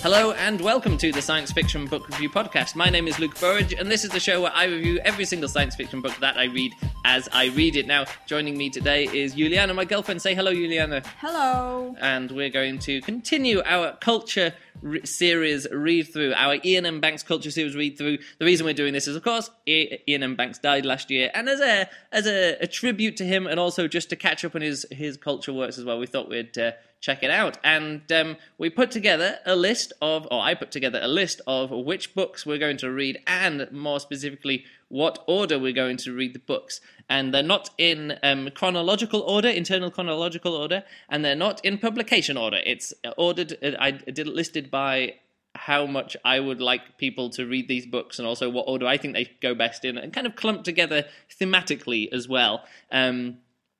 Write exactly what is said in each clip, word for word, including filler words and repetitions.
Hello and welcome to the Science Fiction Book Review Podcast. My name is Luke Burridge and this is the show where I review every single science fiction book that I read as I read it. Now, joining me today is Juliana, my girlfriend. Say hello, Juliana. Hello. And we're going to continue our culture re- series read-through, our Iain M. Banks culture series read-through. The reason we're doing this is, of course, I- Iain M. Banks died last year, and as a as a, a tribute to him and also just to catch up on his, his culture works as well, we thought we'd... Uh, check it out. And um, we put together a list of, or I put together a list of which books we're going to read and more specifically what order we're going to read the books. And they're not in um, chronological order, internal chronological order, and they're not in publication order. It's ordered, I did it listed by how much I would like people to read these books and also what order I think they go best in, and kind of clumped together thematically as well. Um,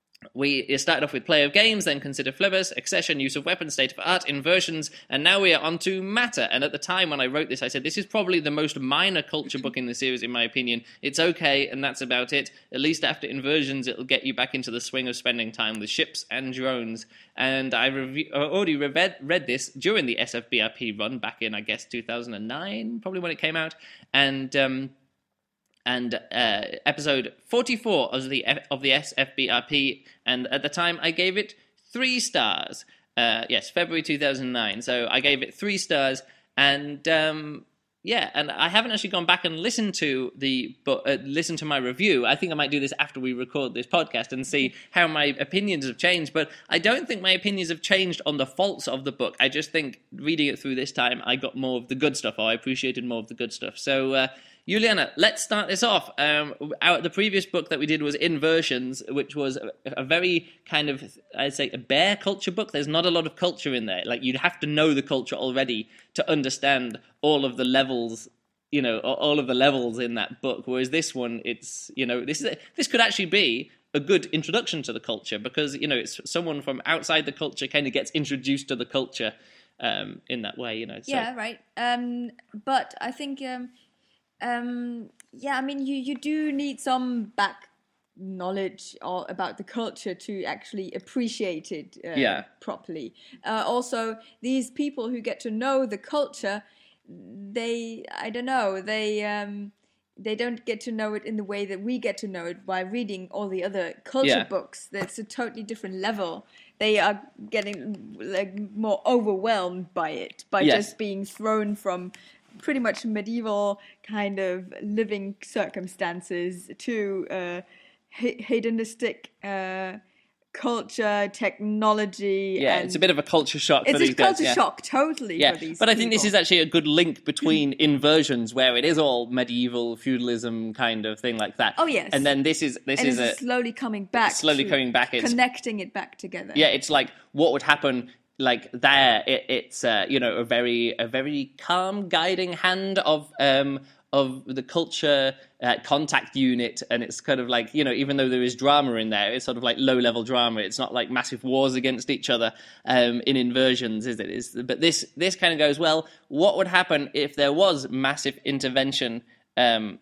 We started off with Play of Games, then Consider Flivers, Accession, Use of Weapons, State of Art, Inversions, and now we are on to Matter. And at the time when I wrote this, I said, this is probably the most minor culture book in the series, in my opinion. It's okay, and that's about it. At least after Inversions, it'll get you back into the swing of spending time with ships and drones. And I rev- already read, read this during the S F B R P run back in, I guess, two thousand nine, probably when it came out. And... Um, and uh, episode forty-four of the F- of the S F B R P, and at the time I gave it three stars. Uh, yes, February two thousand nine. So I gave it three stars, and um, yeah, and I haven't actually gone back and listened to the but uh, listened to my review. I think I might do this after we record this podcast and see how my opinions have changed. But I don't think my opinions have changed on the faults of the book. I just think reading it through this time, I got more of the good stuff, or I appreciated more of the good stuff. So. Uh, Juliana, let's start this off. Um, our, the previous book that we did was Inversions, which was a, a very kind of, I'd say, a bare culture book. There's not a lot of culture in there. Like, you'd have to know the culture already to understand all of the levels, you know, all of the levels in that book. Whereas this one, it's, you know, this is a, this could actually be a good introduction to the culture because, you know, it's someone from outside the culture kind of gets introduced to the culture um, in that way, you know. So. Yeah, right. Um, but I think... Um, Um, yeah, I mean, you, you do need some back knowledge or, about the culture to actually appreciate it uh, yeah. properly. Uh, also, these people who get to know the culture, they, I don't know, they um, they don't get to know it in the way that we get to know it by reading all the other culture yeah. books. That's a totally different level. They are getting like more overwhelmed by it, by yes. just being thrown from... pretty much medieval kind of living circumstances to uh, hedonistic uh, culture, technology. Yeah, and it's a bit of a culture shock for it's these a culture guys. Yeah. shock, totally. Yeah, for these but I people. think this is actually a good link between Inversions, where it is all medieval feudalism kind of thing like that. Oh yes, and then this is this and is it's a slowly coming back, slowly coming back, it's, connecting it back together. Yeah, it's like what would happen. Like there, it, it's uh, you know a very a very calm guiding hand of um, of the culture uh, contact unit, and it's kind of like you know even though there is drama in there, it's sort of like low level drama. It's not like massive wars against each other um, in Inversions, is it? Is but this this kind of goes well. What would happen if there was massive intervention um,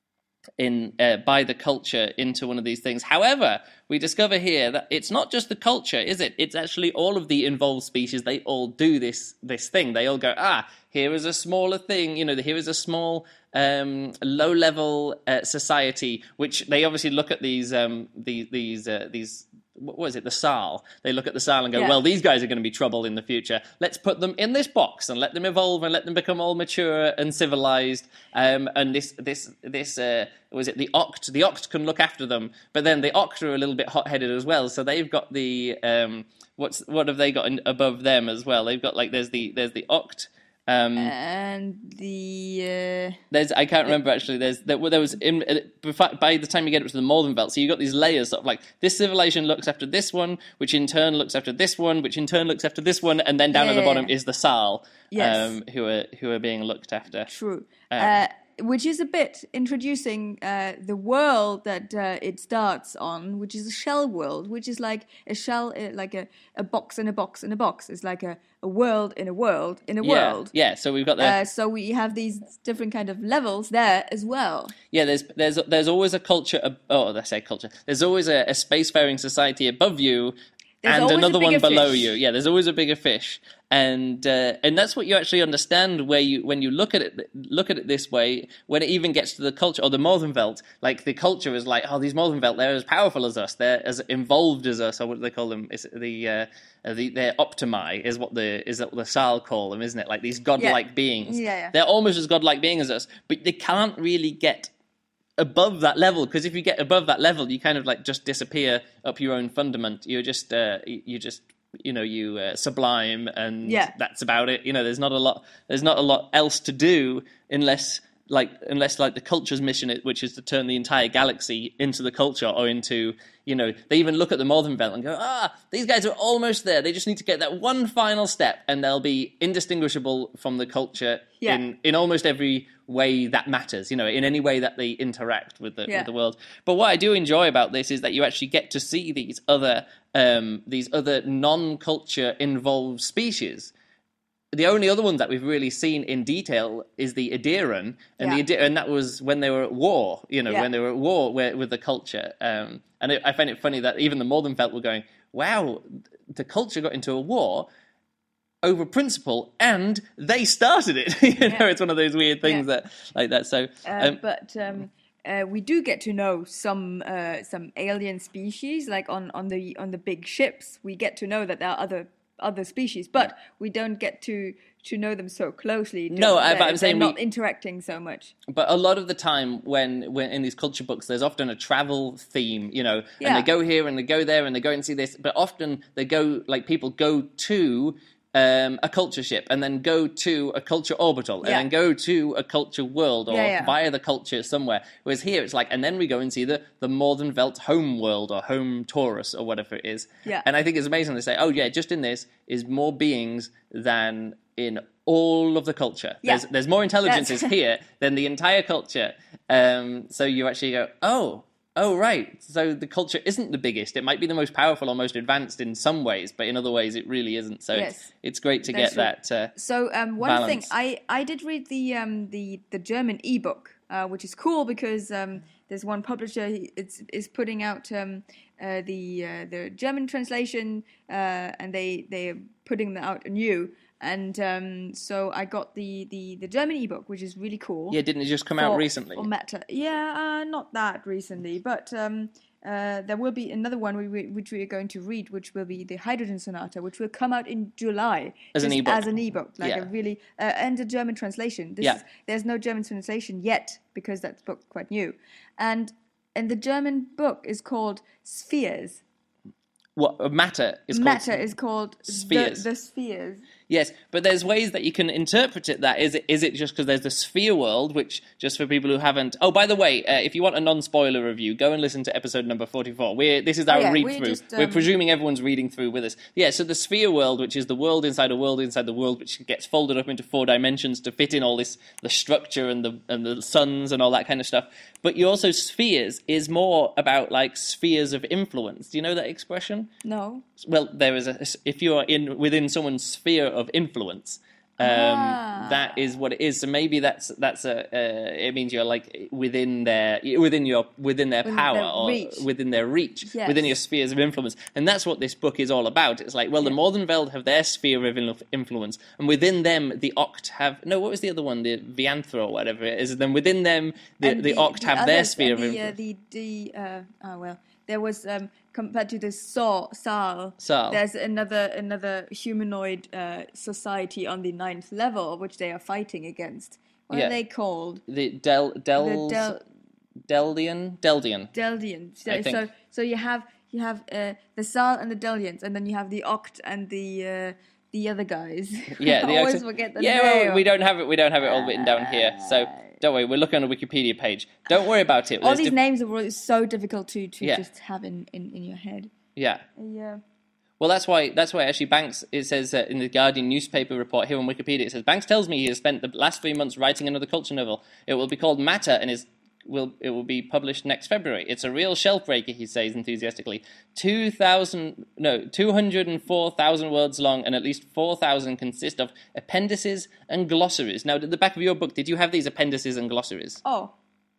in uh, by the culture into one of these things? However, we discover here that it's not just the culture, is it? It's actually all of the involved species. They all do this this thing. They all go, ah, here is a smaller thing. You know, here is a small, um, low-level uh, society, which they obviously look at these um, these these uh, these. What was it? The S A L. They look at the S A L and go, yeah. well, these guys are going to be trouble in the future. Let's put them in this box and let them evolve and let them become all mature and civilized. Um, and this, this, this, uh, was it the Oct? The Oct can look after them, but then the Oct are a little bit hot-headed as well. So they've got the, um, what's, what have they got in, above them as well? They've got like, there's the, there's the Oct. Um, and the uh, there's I can't remember actually. There's there, there was in, by the time you get up to the Northern Belt, so you got these layers sort of like this civilization looks after this one, which in turn looks after this one, which in turn looks after this one, and then down yeah, at the bottom is the S A L, yes. um, who are who are being looked after. True. Um, uh, which is a bit introducing uh, the world that uh, it starts on, which is a shell world, which is like a shell, uh, like a, a box in a box in a box. It's like a, a world in a world in a yeah, world. Yeah, so we've got the... Uh, so we have these different kind of levels there as well. Yeah, there's there's there's always a culture... Ab- oh, I say culture. There's always a, a spacefaring society above you, There's and always a another one bigger below fish. you. Yeah, there's always a bigger fish, and uh, and that's what you actually understand where you when you look at it look at it this way. When it even gets to the culture or the Morgenwelt, like the culture is like, oh, these Morgenwelt, they're as powerful as us, they're as involved as us, or what do they call them? Is the uh, the they're optimi is what the is what the Sal call them, isn't it? Like these godlike Yeah. beings. Yeah, yeah. They're almost as godlike beings as us, but they can't really get above that level, because if you get above that level, you kind of like just disappear up your own fundament. You're just uh, you just you know you uh, sublime, and Yeah. that's about it. You know, there's not a lot. There's not a lot else to do unless like unless like the culture's mission, which is to turn the entire galaxy into the culture, or into you know they even look at the Morgenwelt and go, ah, these guys are almost there. They just need to get that one final step, and they'll be indistinguishable from the culture Yeah. in in almost every way that matters, you know, in any way that they interact with the, Yeah. with the world. But what I do enjoy about this is that you actually get to see these other um, these other non-culture involved species. The only other one that we've really seen in detail is the Adiran, and Yeah. the Adi- and that was when they were at war, you know, Yeah. when they were at war with, with the culture. Um, and it, I find it funny that even the Morgenfeld were going, wow, the culture got into a war over principle, and they started it. you know, Yeah. it's one of those weird things Yeah. that like that. So, Uh, um, but um, uh, we do get to know some uh, some alien species, like on, on the on the big ships. We get to know that there are other other species, but we don't get to to know them so closely. No, I- but They're- I'm saying they're not we- interacting so much. but a lot of the time, when when in these culture books, there's often a travel theme, you know, and Yeah. they go here and they go there and they go and see this. But often they go like people go to. Um, a culture ship, and then go to a culture orbital, and Yeah. then go to a culture world, or Yeah, yeah. via the culture somewhere. Whereas here, it's like, and then we go and see the the Morgenwelt home world, or home Taurus, or whatever it is. Yeah. And I think it's amazing to say, oh yeah, just in this is more beings than in all of the culture. Yeah. There's there's more intelligences That's- here than the entire culture. Um, so you actually go, oh. Oh, right. So the culture isn't the biggest. It might be the most powerful or most advanced in some ways, but in other ways it really isn't. So Yes. it's, it's great to That's get that. Uh, So um, one balance. thing I, I did read the um, the the German ebook, uh, which is cool because um, there's one publisher he, it's is putting out um, uh, the uh, the German translation, uh, and they they're putting that out anew. And um, so I got the, the, the German ebook, which is really cool. yeah, didn't it just come out for- recently? For Meta. Yeah, uh, not that recently, but um, uh, there will be another one we, we, which we are going to read, which will be the Hydrogen Sonata, which will come out in July As an just ebook. As an ebook, like Yeah. a really uh, and a German translation. This Yeah. is, there's no German translation yet because that book's quite new, and and the German book is called Spheres. What matter is called Matter is called Spheres. The, the Spheres. Yes, but there's ways that you can interpret it. That is it. Is it just because there's the sphere world, which just for people who haven't. Oh, by the way, uh, if you want a non-spoiler review, go and listen to episode number forty-four. We're this is our Oh, yeah, read we're through. just, We're um, presuming everyone's reading through with us. Yeah. So the sphere world, which is the world inside a world inside the world, which gets folded up into four dimensions to fit in all this the structure and the and the suns and all that kind of stuff. But you also spheres is more about like spheres of influence. Do you know that expression? No. Well, there is a if you are in within someone's sphere of influence, um, Ah. that is what it is. So maybe that's that's a uh, it means you're like within their within your within their Within power their or reach. within their reach, Yes. within your spheres of influence, and that's what this book is all about. It's like, well, the Yeah. Morgenwelt have their sphere of inf- influence, and within them the Oct have no. What was the other one? The Vianthra or whatever it is. Then within them the And the, Oct have their others- sphere of and the, influence. uh, the the uh, oh well, there was um, compared to the Saw Sal. Sal. There's another another humanoid uh, society on the ninth level, which they are fighting against. What Yeah. are they called? The Del Del The Del- Deldian Deldian. Deldians. So, I think. so so you have you have uh, the Sal and the Deldians, and then you have the Oct and the uh, the other guys. Yeah, I the always actor- forget the yeah, name. well, we don't have it. We don't have it all written down here, so don't worry. We're looking on a Wikipedia page. Don't worry about it. All There's these diff- names are really so difficult to, to Yeah. just have in, in, in your head. Yeah. Yeah. Well, that's why. That's why actually Banks. It says uh, in the Guardian newspaper report here on Wikipedia. It says Banks tells me he has spent the last three months writing another culture novel. It will be called Matter and is will it will be published next February. It's a real shelf breaker, he says enthusiastically. Two thousand no two hundred and four thousand words long, and at least four thousand consist of appendices and glossaries. Now, at the back of your book, did you have these appendices and glossaries? Oh.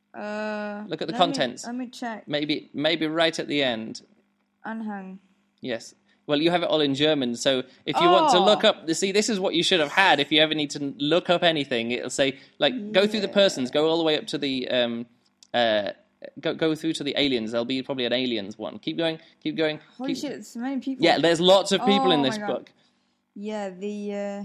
Uh, Look at the let me- contents. Let me check. Maybe maybe right at the end. Anhang. Yes. Well, you have it all in German, so if you oh. want to look up, see, this is what you should have had if you ever need to look up anything. It'll say, like, yeah. go through the persons, go all the way up to the, um, uh, go go through to the aliens. There'll be probably an aliens one. Keep going, keep going. Holy keep... shit, so many people. Yeah, there's lots of people oh, in this book. Yeah, the... Uh...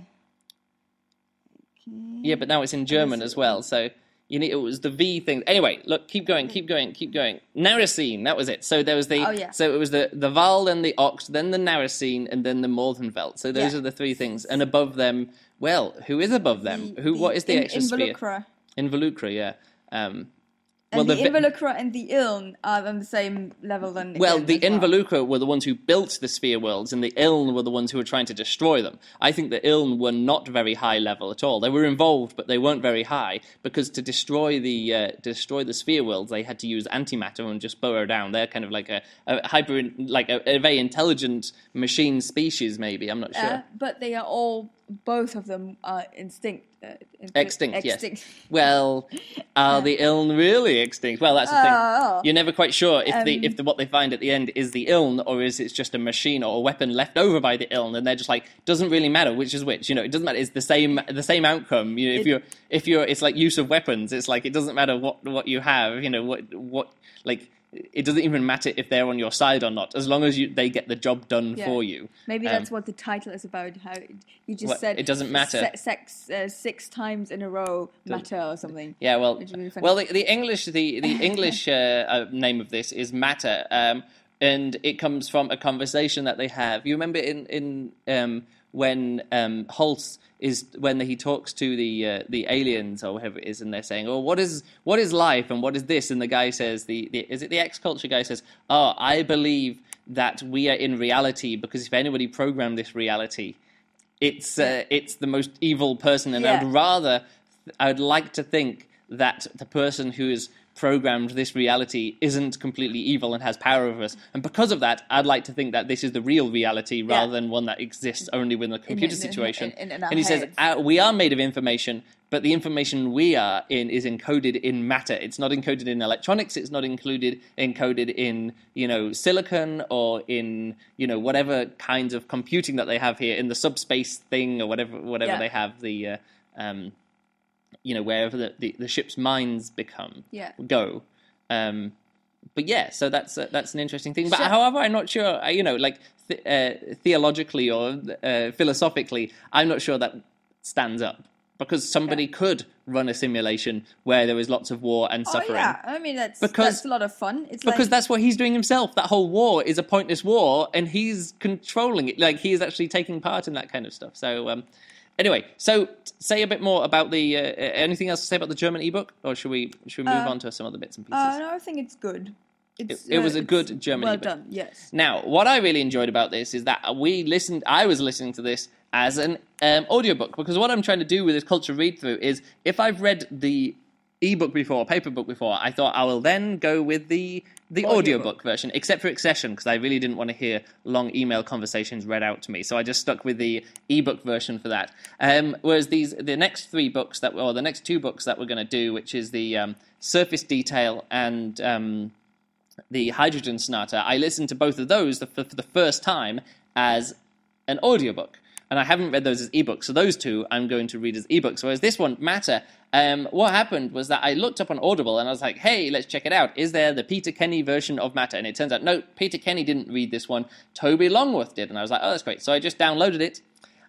Okay. Yeah, but now it's in German as well, so... You need, it was the V thing. Anyway, look, keep going, keep going, keep going. Narracine, that was it. So there was the, oh, yeah. so it was the, the Val, then the Oxt, then the Narracine, and then the Morgenfeld. So those yeah. are the three things. And above them, well, who is above them? The, who? The what is the in, extra sphere? Involucra. Involucra, yeah. Um, and well, the, the Involucra and the Iln are on the same level than... Well, the well. Involucra were the ones who built the sphere worlds, and the Iln were the ones who were trying to destroy them. I think the Iln were not very high level at all. They were involved, but they weren't very high, because to destroy the uh, destroy the sphere worlds, they had to use antimatter and just burrow down. They're kind of like a, a hyper, like a, a very intelligent machine species, maybe. I'm not sure. Uh, but they are all, both of them are instinct. Uh, extinct, extinct, yes. Well, are the Iln really extinct? Well, that's the thing. Oh. You're never quite sure if Um, the if the, what they find at the end is the Iln, or is it just a machine or a weapon left over by the Iln, and they're just like, doesn't really matter which is which. You know, it doesn't matter. It's the same the same outcome. You know, if It- you're if you're, it's like use of weapons. It's like it doesn't matter what what you have. You know, what what like. It doesn't even matter if they're on your side or not, as long as you they get the job done Yeah. for you. Maybe Um, that's what the title is about. How it- you just What, said it doesn't matter. se- sex uh, six times in a row matter or something. Yeah, well, Which is really funny. well, the, the English the the English uh, uh, name of this is matter, um, and it comes from a conversation that they have. You remember in in um, when um, Holtz is when he talks to the uh, the aliens or whatever it is, and they're saying, "Oh, what is what is life and what is this?" And the guy says, "The, the is it the ex-culture guy says, oh, I believe that we are in reality because if anybody programmed this reality, it's uh, it's the most evil person, and Yeah. I'd rather, I would like to think that the person who is programmed this reality isn't completely evil and has power over us. And because of that, I'd like to think that this is the real reality rather Yeah. than one that exists only within a computer in- in- situation." in- in our and he says, heads. uh, we are made of information, but the information we are in is encoded in matter. It's not encoded in electronics. It's not included encoded in, you know, silicon or in, you know, whatever kinds of computing that they have here in the subspace thing or whatever whatever Yeah. they have the, uh, um, you know, wherever the, the, the ship's minds become Yeah. go. Um, but yeah, so that's uh, that's an interesting thing. But So- however, I'm not sure, uh, you know, like th- uh, theologically or uh, philosophically, I'm not sure that stands up. Because somebody Yeah. could run a simulation where there was lots of war and Oh suffering. yeah, I mean that's Because- that's a lot of fun. It's Because like, that's what he's doing himself. That whole war is a pointless war, and he's controlling it. Like, he is actually taking part in that kind of stuff. So, um, anyway, so say a bit more about the... Uh, anything else to say about the German ebook? Or should we should we move Uh, on to some other bits and pieces? Uh, no, I think it's good. It's, It- it was a it's good German Well ebook. done. Yes. Now, what I really enjoyed about this is that we listened. I was listening to this as an um, audiobook, because what I'm trying to do with this culture read through is, if I've read the ebook before, paper book before, I thought I will then go with the the Audiobook. audiobook version, except for Accession, because I really didn't want to hear long email conversations read out to me, so I just stuck with the ebook version for that. Um, whereas these the next three books that, or the next two books that we're going to do, which is the um, Surface Detail and um, the Hydrogen Sonata, I listened to both of those for, for the first time as an audiobook. And I haven't read those as ebooks, so those two I'm going to read as ebooks. Whereas this one, Matter, um, what happened was that I looked up on Audible and I was like, hey, let's check it out. Is there the Peter Kenny version of Matter? And it turns out, no, Peter Kenny didn't read this one. Toby Longworth did. And I was like, oh, that's great. So I just downloaded it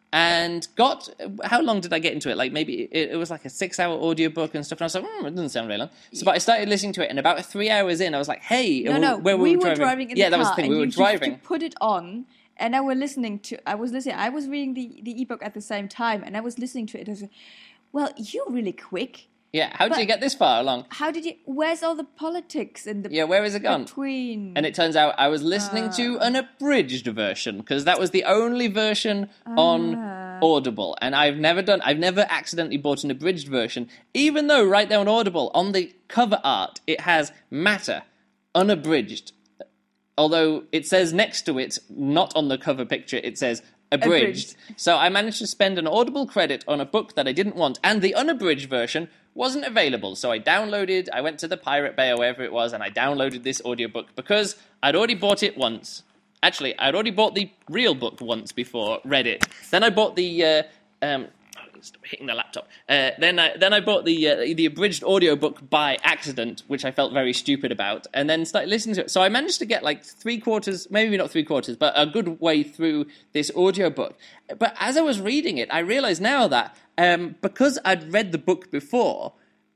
and got... How long did I get into it? Like, maybe it, it was like a six-hour audiobook and stuff. And I was like, hmm, it doesn't sound very long. So, but I started listening to it, and about three hours in, I was like, hey... No, no, where we were were driving in yeah, the car. that was the thing. and We were you, driving. You put it on, and I was listening to. I was listening. I was reading the the ebook at the same time, and I was listening to it. I was like, well, you're really quick. Yeah, how did But- you get this far along? How did you? Where's all the politics in the Yeah, where is it gone? between? And it turns out I was listening to an abridged version, because that was the only version on Audible. And I've never done, I've never accidentally bought an abridged version, even though right there on Audible, on the cover art, it has Matter, unabridged. Although it says next to it, not on the cover picture, it says abridged. Abridged. So I managed to spend an Audible credit on a book that I didn't want, and the unabridged version wasn't available. So I downloaded, I went to the Pirate Bay or wherever it was, and I downloaded this audiobook because I'd already bought it once, actually, I'd already bought the real book once before, read it. Then I bought the... Uh, um, Stop hitting the laptop. Uh, then I then I bought the uh, the abridged audiobook by accident, which I felt very stupid about, and then started listening to it. So I managed to get like three quarters, maybe not three quarters, but a good way through this audiobook. But as I was reading it, I realized now that um, because I'd read the book before,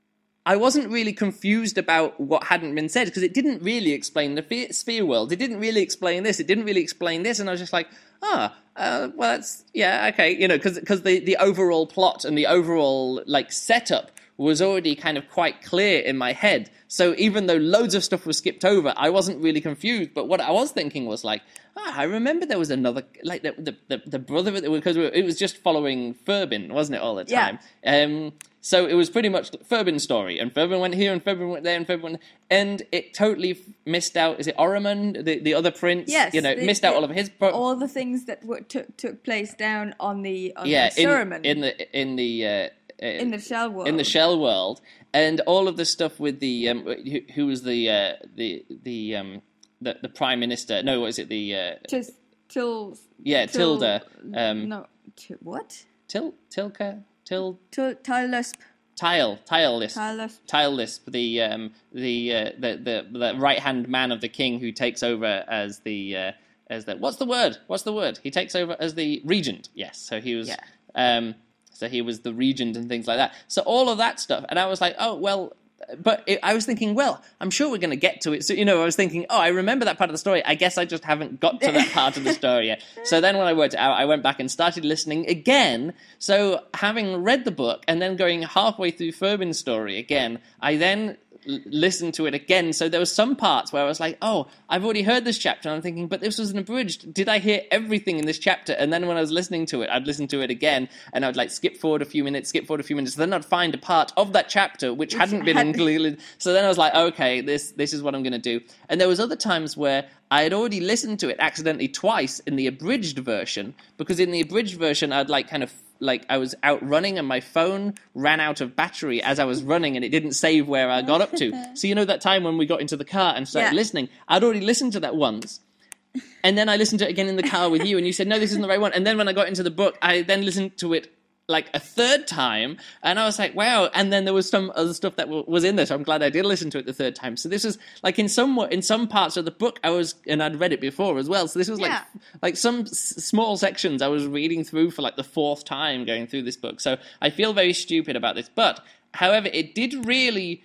I wasn't really confused about what hadn't been said, because it didn't really explain the sphere world. It didn't really explain this. It didn't really explain this. And I was just like, ah, uh, well, that's, yeah, okay. You know, because the, the overall plot and the overall, like, setup was already kind of quite clear in my head. So even though loads of stuff was skipped over, I wasn't really confused. But what I was thinking was like, ah, I remember there was another, like, the the, the, the brother, because it was just following Furbin, wasn't it, all the time? Yeah. Um, So it was pretty much Furbin's story, and Furbin went here, and Furbin went there, and Furbin went, and it totally missed out. Is it Oremund, the, the other prince? Yes, you know, the, missed out the, all of his pro- all the things that were, took took place down on the on yeah, the in, Suruman. in the in the uh, uh, in the shell world, in the shell world, and all of the stuff with the um, who, who was the uh, the the um the, the prime minister? No, what is it? The uh, Tis, til yeah, til, Tilda. Um, no, t- what? Til Tilka Til Til Tylisp. Tile, Tile Lisp, Tylisp. Tile Lisp, the um, the, uh, the the the right hand man of the king who takes over as the uh, as the what's the word? What's the word? He takes over as the regent. Yes, so he was. Yeah. Um, so he was the regent and things like that. So all of that stuff, and I was like, oh well. But it, I was thinking, well, I'm sure we're going to get to it. So, you know, I was thinking, oh, I remember that part of the story. I guess I just haven't got to that part of the story yet. So then when I worked it out, I went back and started listening again. So having read the book and then going halfway through Furbin's story again, I then l- listened to it again. So there were some parts where I was like, oh, I've already heard this chapter. And I'm thinking, but this was an abridged. Did I hear everything in this chapter? And then when I was listening to it, I'd listen to it again and I'd like skip forward a few minutes, skip forward a few minutes. Then I'd find a part of that chapter which, which hadn't been had... included. So then I was like, okay, this this is what I'm going to do. And there was other times where I had already listened to it accidentally twice in the abridged version, because in the abridged version, I'd like kind of like I was out running and my phone ran out of battery as I was running and it didn't save where I got up to. So you know that time when we got into the car and started yeah. listening, I'd already listened to that once. And then I listened to it again in the car with you and you said, no, this isn't the right one. And then when I got into the book, I then listened to it like a third time, and I was like, wow. And then there was some other stuff that w- was in there, so I'm glad I did listen to it the third time. So this was like in some in some parts of the book I was, and I'd read it before as well, so this was like yeah. like some s- small sections I was reading through for like the fourth time going through this book. So I feel very stupid about this, but however, it did really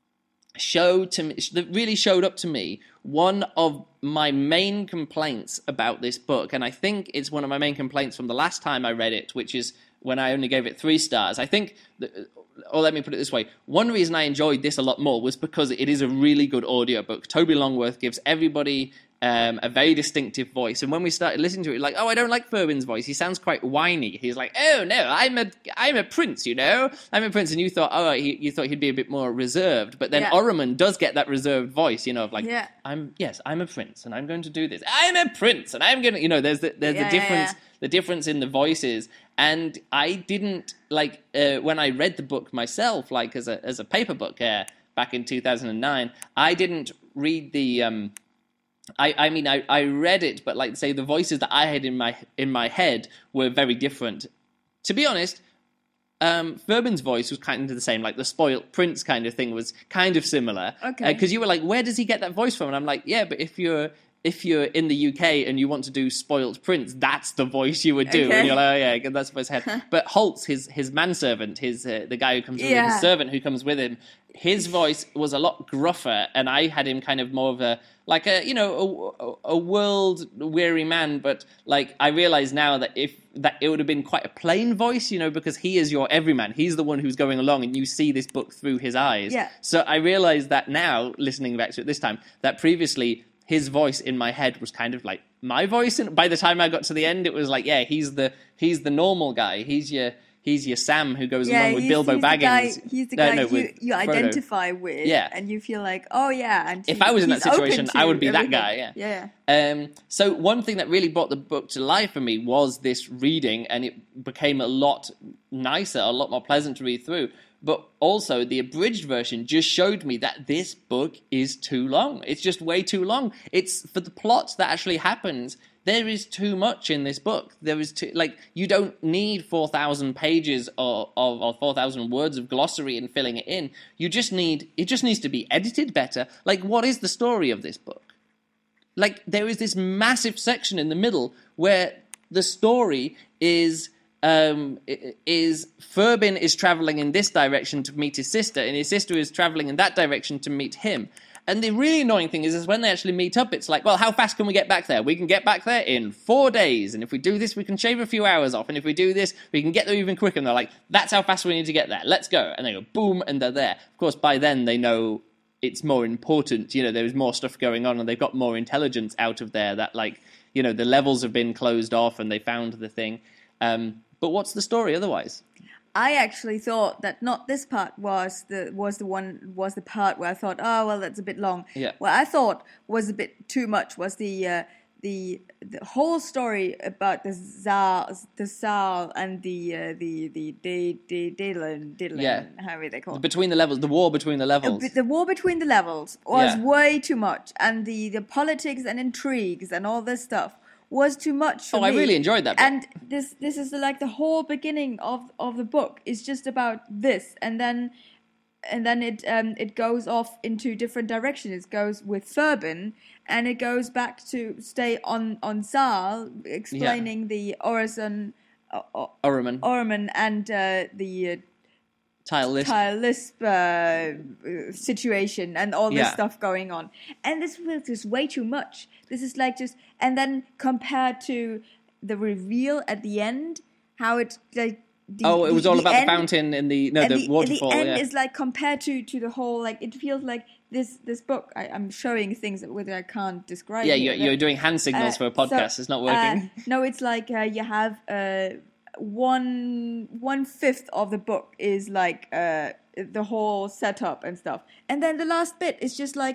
show to me, that really showed up to me one of my main complaints about this book, and I think it's one of my main complaints from the last time I read it, which is when I only gave it three stars. I think, that, or let me put it this way, one reason I enjoyed this a lot more was because it is a really good audiobook. Toby Longworth gives everybody um, a very distinctive voice, and when we started listening to it, like, oh, I don't like Furbin's voice. He sounds quite whiny. He's like, oh no, I'm a, I'm a prince, you know, I'm a prince, and you thought, oh, he, you thought he'd be a bit more reserved, but then yeah. Oremund does get that reserved voice, you know, of like, yeah. I'm yes, I'm a prince, and I'm going to do this. I'm a prince, and I'm going to, you know, there's the, there's yeah, the difference, yeah. the difference in the voices, and I didn't like uh, when I read the book myself, like as a as a paper book uh, back in two thousand nine, I didn't read the. Um, I, I mean, I, I read it, but like say the voices that I had in my in my head were very different. To be honest, um, Furbin's voice was kind of the same, like the spoilt prince kind of thing was kind of similar. Okay. Because uh, you were like, where does he get that voice from? And I'm like, yeah, but if you're if you're in the U K and you want to do spoilt prince, that's the voice you would do. Okay. And you're like, oh yeah, that's what's head. But Holtz, his his manservant, his uh, the guy who comes with yeah. him, his servant who comes with him, his voice was a lot gruffer, and I had him kind of more of a like a you know a, a world weary man. But like I realize now that if that it would have been quite a plain voice, you know, because he is your everyman. He's the one who's going along, and you see this book through his eyes. Yeah. So I realize that now, listening back to it this time, that previously his voice in my head was kind of like my voice, and by the time I got to the end, it was like, yeah, he's the he's the normal guy. He's your he's your Sam who goes yeah, along with he's, Bilbo he's Baggins. The guy, he's the no, guy no, you, you identify with, yeah. and you feel like, oh yeah. And if he, I was in that situation, I would be everything. that guy. Yeah. Yeah. Um, so one thing that really brought the book to life for me was this reading, and it became a lot nicer, a lot more pleasant to read through. But also, the abridged version just showed me that this book is too long. It's just way too long. It's for the plot that actually happens. There is too much in this book. There is too, like, you don't need four thousand pages or, of, or four thousand words of glossary and filling it in. You just need, it just needs to be edited better. Like, what is the story of this book? Like, there is this massive section in the middle where the story is, um, is Furbin is traveling in this direction to meet his sister, and his sister is traveling in that direction to meet him. And the really annoying thing is, is when they actually meet up, it's like, well, how fast can we get back there? We can get back there in four days. And if we do this, we can shave a few hours off. And if we do this, we can get there even quicker. And they're like, that's how fast we need to get there. Let's go. And they go, boom, and they're there. Of course, by then they know it's more important. You know, there's more stuff going on, and they've got more intelligence out of there that, like, you know, the levels have been closed off and they found the thing. Um, but what's the story otherwise? I actually thought that not this part was the was the one was the part where I thought, oh well, that's a bit long. Yeah. What I thought was a bit too much was the uh, the the whole story about the Tsar, the Tsar and the uh, the the the the Dylan Dylan Yeah. however they call it. Between the levels, the war between the levels. The war between the levels was Yeah. way too much, and the the politics and intrigues and all this stuff was too much for Oh, me. I really enjoyed that bit. And this this is the, like the whole beginning of, of the book is just about this, and then and then it um it goes off into different directions. It goes with Furbin, and it goes back to stay on on Zal, explaining yeah. the Orison, uh, Orman, Orman, and uh, the. Uh, Tile Lisp, Tile Lisp uh, situation and all this yeah. stuff going on, and this was just way too much. This is like just, and then compared to the reveal at the end, how it like. The, oh, it was the, all the about end, the fountain and the no, and the, the waterfall. The end yeah. is like compared to, to the whole like it feels like this this book. I, I'm showing things that whether I can't describe. Yeah, here, you're, you're doing hand signals uh, for a podcast. so, it's not working. Uh, no, it's like uh, you have. Uh, one one fifth of the book is like uh the whole setup and stuff, and then the last bit is just like,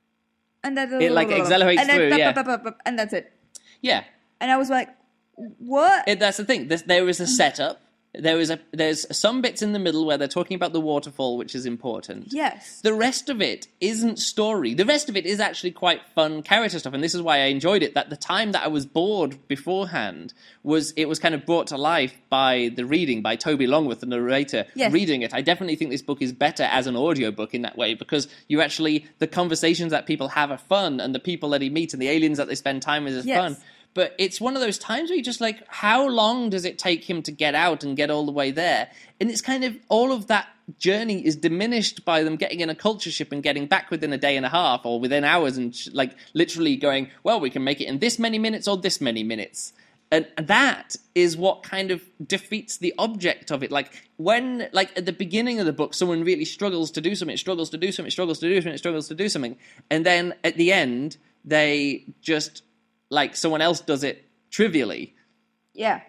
and then it like accelerates and then, through, yeah, and that's it. Yeah, and I was like, what? It, that's the thing. There's, there is a setup. There is a there's some bits in the middle where they're talking about the waterfall, which is important. Yes. The rest of it isn't story. The rest of it is actually quite fun character stuff, and this is why I enjoyed it. That the time that I was bored beforehand was it was kind of brought to life by the reading, by Toby Longworth, the narrator, yes. reading it. I definitely think this book is better as an audiobook in that way, because you actually the conversations that people have are fun, and the people that he meets and the aliens that they spend time with is yes. fun. But it's one of those times where you're just like, how long does it take him to get out and get all the way there? And it's kind of, all of that journey is diminished by them getting in a culture ship and getting back within a day and a half or within hours and like literally going, well, we can make it in this many minutes or this many minutes. And that is what kind of defeats the object of it. Like when, like at the beginning of the book, someone really struggles to do something, struggles to do something, struggles to do something, struggles to do something. And then at the end, they just... like someone else does it trivially. Yeah.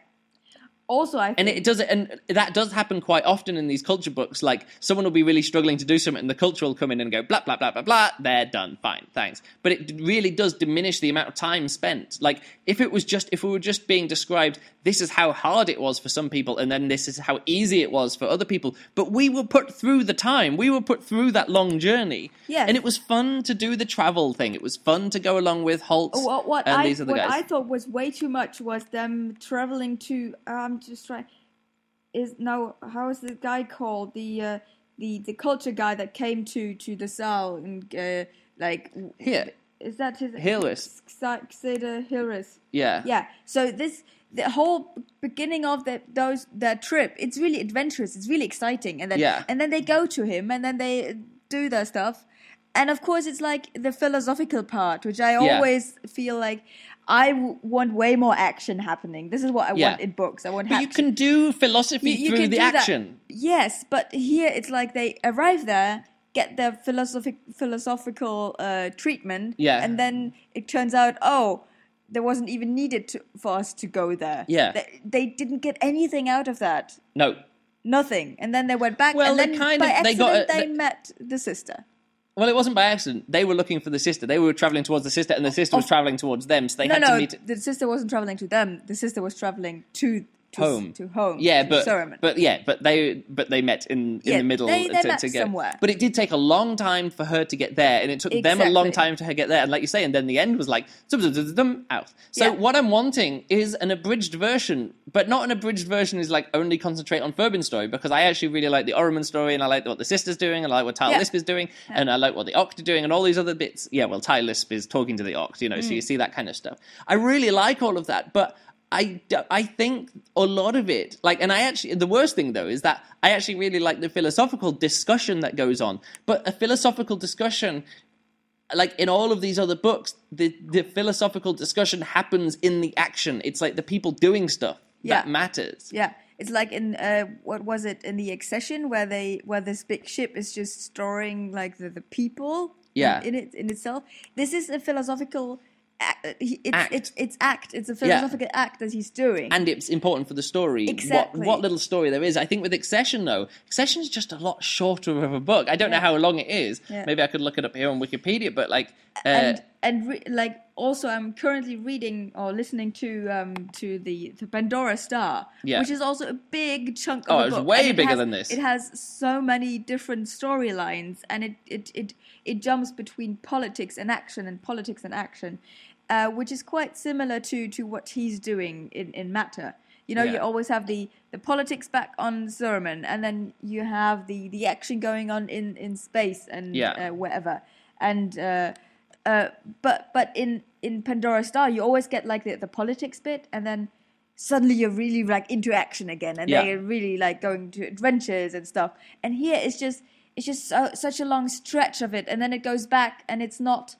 Also, I think... And it does it, and that does happen quite often in these culture books. Like, someone will be really struggling to do something, and the culture will come in and go, blah, blah, blah, blah, blah, they're done, fine, thanks. But it really does diminish the amount of time spent. Like, if it was just, if we were just being described, this is how hard it was for some people, and then this is how easy it was for other people, but we were put through the time, we were put through that long journey. Yes. And it was fun to do the travel thing. It was fun to go along with Holtz what, what and I, these other what guys. I thought was way too much was them traveling to, I'm just trying... Is now how is the guy called the uh, the the culture guy that came to to the Saal and uh, like Here. Is that his Hilris. Xader Hilris? Yeah. Yeah. So this the whole beginning of that those that trip, it's really adventurous. It's really exciting, and then Yeah. and then they go to him, and then they do their stuff, and of course it's like the philosophical part, which I Yeah. always feel like. I w- want way more action happening. This is what I Yeah. want in books. I want. But action. you can do philosophy You- you through can the do that. action. Yes, but here it's like they arrive there, get their philosophic philosophical uh, treatment, Yeah. and then it turns out, oh, there wasn't even needed to, for us to go there. Yeah. They, they didn't get anything out of that. No. Nothing. And then they went back, Well, and they then kind by of- they accident got a- they they- met the sister. Well, it wasn't by accident. They were looking for the sister. They were travelling towards the sister, and the sister was travelling towards them, so they No, had no, to meet... the sister wasn't traveling to them. The sister was traveling to to, home. to home. Yeah, to but Saruman. but yeah, but they but they met in, in Yeah, the middle they- they to, met to get. somewhere. But it did take a long time for her to get there, and it took them a long Exactly. time for her to get there. And like you say, and then the end was like dum, dum, dum, dum, out. So Yeah. what I'm wanting is an abridged version, but not an abridged version is like only concentrate on Furbin's story, because I actually really like the Oromon story, and I like what the sister's doing, and I like what Tal Yeah. Lisp is doing, and I like what the Oct are doing, and all these other bits. Yeah, well, Tal Lisp is talking to the Oct, you know, Mm. so you see that kind of stuff. I really like all of that, but I, d- I think a lot of it, like, and I actually, the worst thing though is that I actually really like the philosophical discussion that goes on. But a philosophical discussion, like in all of these other books, the, the philosophical discussion happens in the action. It's like the people doing stuff Yeah. that matters. Yeah, it's like in uh, what was it in the Accession, where they where this big ship is just storing like the, the people Yeah. in, in it in itself. This is a philosophical act. It's, Act. it's it's act. It's a philosophical act that he's doing. And it's important for the story. Exactly. What, what little story there is. I think with Accession, though, Accession is just a lot shorter of a book. I don't know Yeah. how long it is. Yeah. Maybe I could look it up here on Wikipedia, but like... Uh, and and re- like also I'm currently reading or listening to um to the the Pandora Star, Yeah. which is also a big chunk of Oh, a it's book. way And it bigger has- than this. It has so many different storylines, and it it it it jumps between politics and action and politics and action, uh, which is quite similar to to what he's doing in in Matter. You know, Yeah. you always have the, the politics back on Saruman, and then you have the, the action going on in, in space and Yeah. uh, wherever. And uh, uh, but but in, in Pandora Star, you always get like the, the politics bit, and then suddenly you're really like into action again, and Yeah. they're really like going to adventures and stuff. And here it's just it's just so, such a long stretch of it, and then it goes back, and it's not.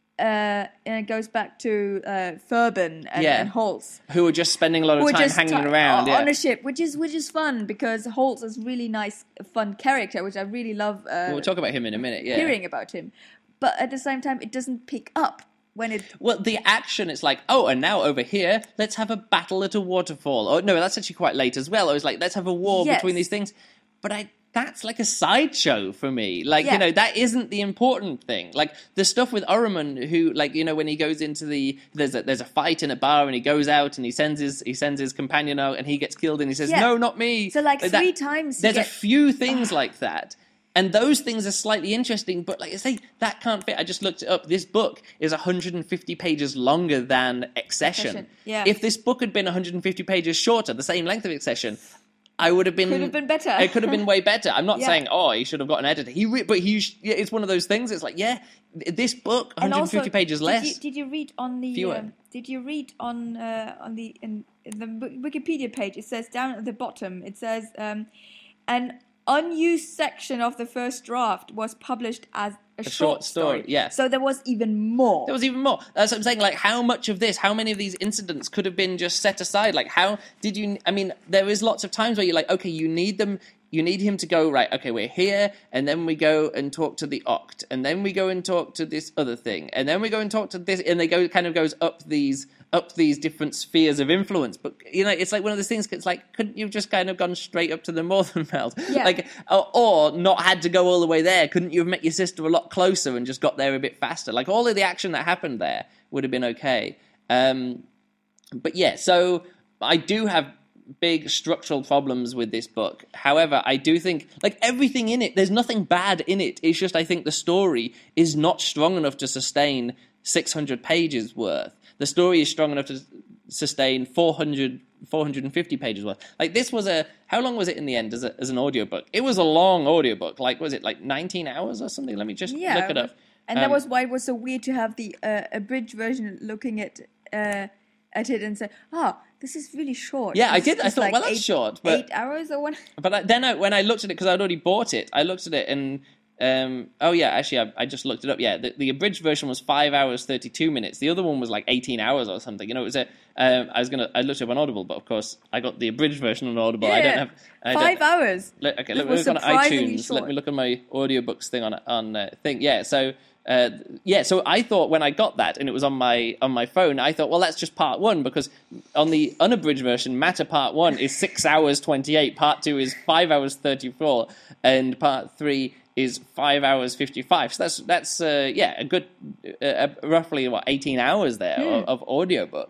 Uh, and it goes back to uh, Furbin and, Yeah. and Holtz, who are just spending a lot of who are time just hanging ti- around. on Yeah. a ship, which is which is fun because Holtz is really nice, fun character, which I really love uh, We'll talk about him in a minute. Yeah. hearing about him. But at the same time, it doesn't pick up when it. Well, the action, it's like, oh, and now over here, let's have a battle at a waterfall. Oh, no, that's actually quite late as well. I was like, let's have a war Yes. between these things. But I, that's like a sideshow for me. Like, Yeah. you know, that isn't the important thing. Like, the stuff with Oromon, who, like, you know, when he goes into the, there's a, there's a fight in a bar, and he goes out, and he sends his, he sends his companion out, and he gets killed, and he says, Yeah. no, not me. So like that- three times. you There's a get- few things like that. And those things are slightly interesting, but like I say, that can't fit. I just looked it up. This book is one hundred fifty pages longer than Accession. Accession, yeah. If this book had been one hundred fifty pages shorter, the same length of Accession, I would have been... Could have been better. It could have been way better. I'm not Yeah. saying, oh, he should have got an editor. He, re- But he, sh- yeah, it's one of those things. It's like, yeah, this book, And one hundred fifty also, pages less. Did you, did you read on the? Fewer. Um, did you read on uh, on the in, in the Wikipedia page? It says down at the bottom. It says um, an unused section of the first draft was published as a, short, short story, story. yeah. So there was even more. There was even more. That's what I'm saying. Like, how much of this, how many of these incidents could have been just set aside? Like, how did you? I mean, there is lots of times where you're like, okay, you need them. You need him to go, right, okay, we're here, and then we go and talk to the Oct, and then we go and talk to this other thing, and then we go and talk to this, and they go kind of goes up these up these different spheres of influence. But, you know, it's like one of those things, it's like, couldn't you have just kind of gone straight up to the Northern Belt? Yeah. Like, or, or not had to go all the way there? Couldn't you have met your sister a lot closer and just got there a bit faster? Like, all of the action that happened there would have been okay. Um, but yeah, so I do have big structural problems with this book. However, I do think, like, everything in it, there's nothing bad in it. It's just I think the story is not strong enough to sustain six hundred pages worth. The story is strong enough to sustain four hundred, four hundred fifty pages worth. Like, this was a, how long was it in the end as, a, as an audiobook? It was a long audiobook. Like, was it like nineteen hours or something? Let me just yeah, look it up. And Um, that was why it was so weird to have the uh, abridged version looking at uh, at it and say, "Oh, this is really short." Yeah, I This did. is I just thought, like well, that's eight, short, but- eight hours or one. But I, then I, when I looked at it, because I'd already bought it, I looked at it and, um, oh yeah, actually, I, I just looked it up. Yeah, the, the abridged version was five hours, thirty-two minutes. The other one was like eighteen hours or something. You know, it was a, um, I was going to, I looked up on Audible, but of course, I got the abridged version on Audible. I don't Yeah, have, I five don't, hours. Let, okay, This let me was look on surprisingly iTunes. Let short. me look on my audiobooks thing on, on uh, thing. Yeah, so... Uh, yeah, so I thought when I got that and it was on my on my phone, I thought, well, that's just part one, because on the unabridged version, Matter Part One is six hours twenty-eight, Part Two is five hours thirty-four, and Part Three is five hours fifty-five. So that's that's uh, yeah, a good uh, roughly what eighteen hours there Hmm. of, of audiobook.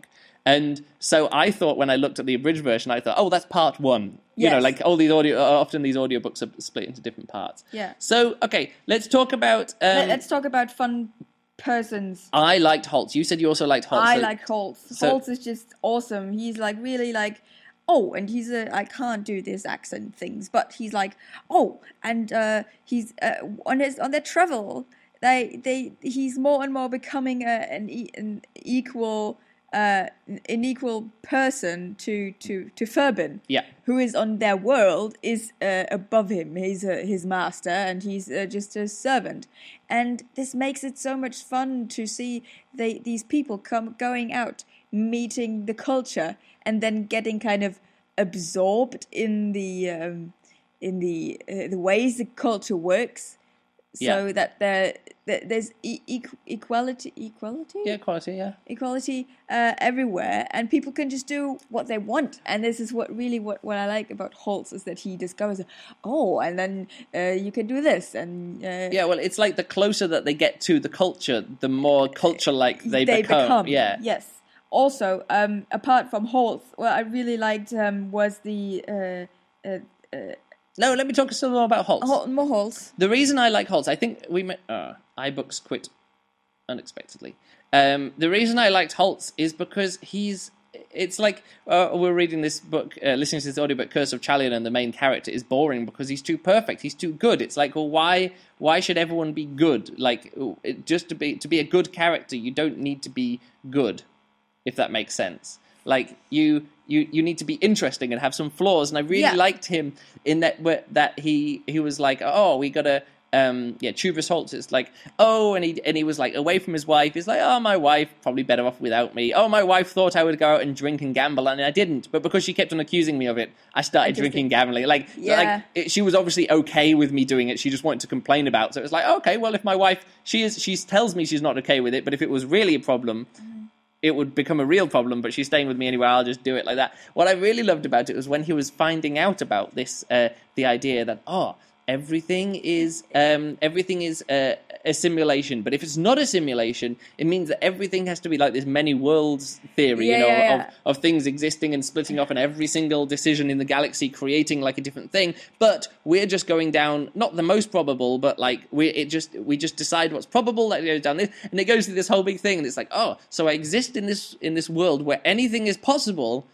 And so I thought when I looked at the abridged version, I thought, oh, that's part one. You Yes. know, like all these audio, often these audiobooks are split into different parts. Yeah. So, okay, let's talk about... Um, Let, let's talk about fun persons. I liked Holtz. You said you also liked Holtz. I so- like Holtz. so- Holtz is just awesome. He's like really like, oh, and he's a, I can't do this accent things, but he's like, oh, and uh, he's uh, on his on their travel, they they he's more and more becoming a, an, e- an equal uh, an equal person to to to Furbin. Yeah. Who is on their world is uh, above him. He's uh, his master, and he's uh, just a servant. And this makes it so much fun to see they these people come going out, meeting the culture, and then getting kind of absorbed in the um, in the uh, the ways the culture works, so Yeah. that there that there's e- equ- equality equality Yeah, quality, yeah. equality uh, everywhere, and people can just do what they want. And this is what really what, what I like about Holtz is that he discovers, oh, and then uh, you can do this, and uh, Yeah, well, it's like the closer that they get to the culture, the more culture-like they, they become. become. Yeah. Yes. Also, um, apart from Holtz, what I really liked um, was the uh, uh, No, let me talk some more about Holtz. Hol- more Holtz. The reason I like Holtz, I think we met... Uh, iBooks quit unexpectedly. Um, the reason I liked Holtz is because he's... It's like uh, we're reading this book, uh, listening to this audiobook, Curse of Chalion, and the main character is boring because he's too perfect. He's too good. It's like, well, why? Why should everyone be good? Like, it, just to be to be a good character, you don't need to be good, if that makes sense. Like you, you, you need to be interesting and have some flaws. And I really Yeah. liked him in that where, that he he was like, oh, we gotta. Um, yeah, Tuvus Holtz is like, oh, and he and he was like away from his wife. He's like, oh, my wife probably better off without me. Oh, my wife thought I would go out and drink and gamble, and I didn't. But because she kept on accusing me of it, I started just drinking and gambling. Like, Yeah. like it, she was obviously okay with me doing it. She just wanted to complain about it. So it was like, okay, well, if my wife, she is, she tells me she's not okay with it, but if it was really a problem, it would become a real problem, but she's staying with me anyway, I'll just do it like that. What I really loved about it was when he was finding out about this, uh, the idea that, oh, everything is um, everything is a, a simulation. But if it's not a simulation, it means that everything has to be like this many worlds theory, Yeah, you know, yeah, of, yeah. of things existing and splitting off, and every single decision in the galaxy creating like a different thing. But we're just going down not the most probable, but like we it just we just decide what's probable that goes down this, and it goes through this whole big thing. And it's like, oh, so I exist in this in this world where anything is possible.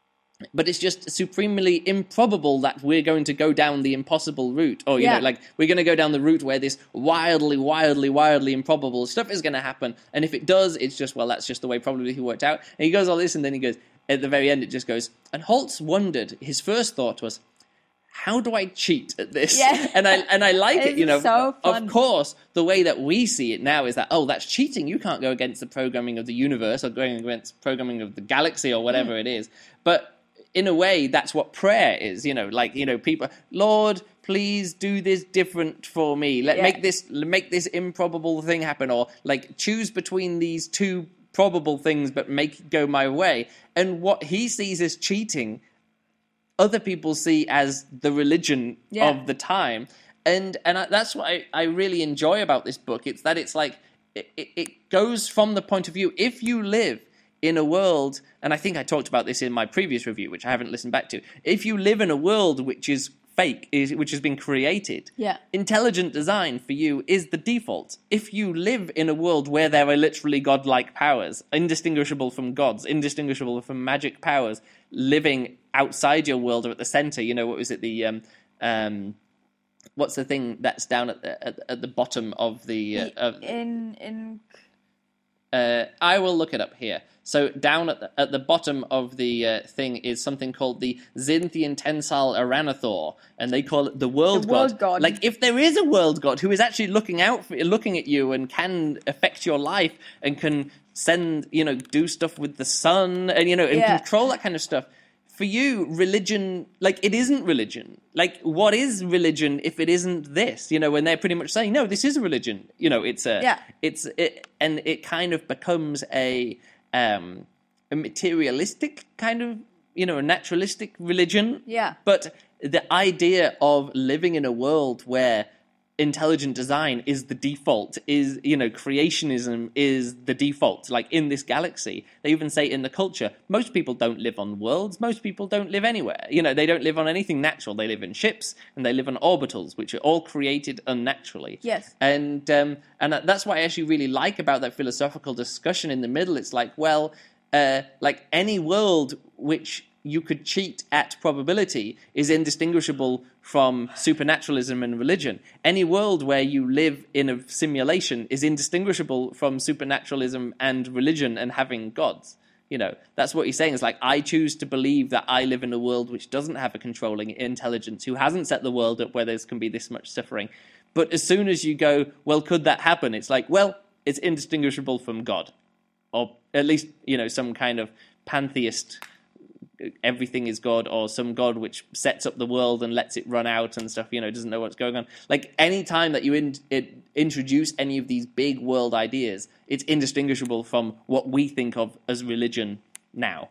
But it's just supremely improbable that we're going to go down the impossible route. Or, you Yeah. know, like, we're going to go down the route where this wildly, wildly, wildly improbable stuff is going to happen. And if it does, it's just, well, that's just the way probability worked out. And he goes all this, and then he goes, at the very end, it just goes, and Holtz wondered, his first thought was, how do I cheat at this? Yeah. And I and I like it, It's you know. so fun. Of course, the way that we see it now is that, oh, that's cheating. You can't go against the programming of the universe or going against programming of the galaxy or whatever Mm. it is. But in a way, that's what prayer is, you know, like, you know, people, Lord, please do this different for me. Let Yeah. make this make this improbable thing happen, or like choose between these two probable things, but make it go my way. And what he sees as cheating, other people see as the religion Yeah. of the time. And and I, that's what I, I really enjoy about this book. It's that it's like, it, it, it goes from the point of view, if you live in a world, and I think I talked about this in my previous review, which I haven't listened back to, if you live in a world which is fake, is which has been created, Yeah. intelligent design for you is the default. If you live in a world where there are literally godlike powers, indistinguishable from gods, indistinguishable from magic powers, living outside your world or at the center, you know, what was it, the... Um, um, what's the thing that's down at the, at, at the bottom of the... Uh, of, in in uh, I will look it up here. So down at the, at the bottom of the uh, thing is something called the Xinthian Tensile Aranathor, and they call it the World, The World God. God. Like, if there is a World God who is actually looking out for, looking at you and can affect your life and can send, you know, do stuff with the sun and, you know, and Yeah. control that kind of stuff. For you, religion, like, it isn't religion. Like, what is religion if it isn't this? You know, when they're pretty much saying, no, this is a religion. You know, it's a, Yeah. it's, it, and it kind of becomes a, um, a materialistic kind of, you know, a naturalistic religion. Yeah. But the idea of living in a world where intelligent design is the default, is, you know, creationism is the default, like in this galaxy. They even say in the culture, most people don't live on worlds, most people don't live anywhere. You know, they don't live on anything natural. They live in ships and they live on orbitals, which are all created unnaturally. Yes. And, um, and that's what I actually really like about that philosophical discussion in the middle. It's like, well, uh, like any world which you could cheat at probability is indistinguishable from supernaturalism and religion. Any world where you live in a simulation is indistinguishable from supernaturalism and religion and having gods. You know, that's what he's saying. It's like, I choose to believe that I live in a world which doesn't have a controlling intelligence, who hasn't set the world up where there can be this much suffering. But as soon as you go, well, could that happen? It's like, well, it's indistinguishable from God. Or at least, you know, some kind of pantheist, everything is God, or some God which sets up the world and lets it run out and stuff, you know, doesn't know what's going on. Like, any time that you in, it, introduce any of these big world ideas, it's indistinguishable from what we think of as religion now.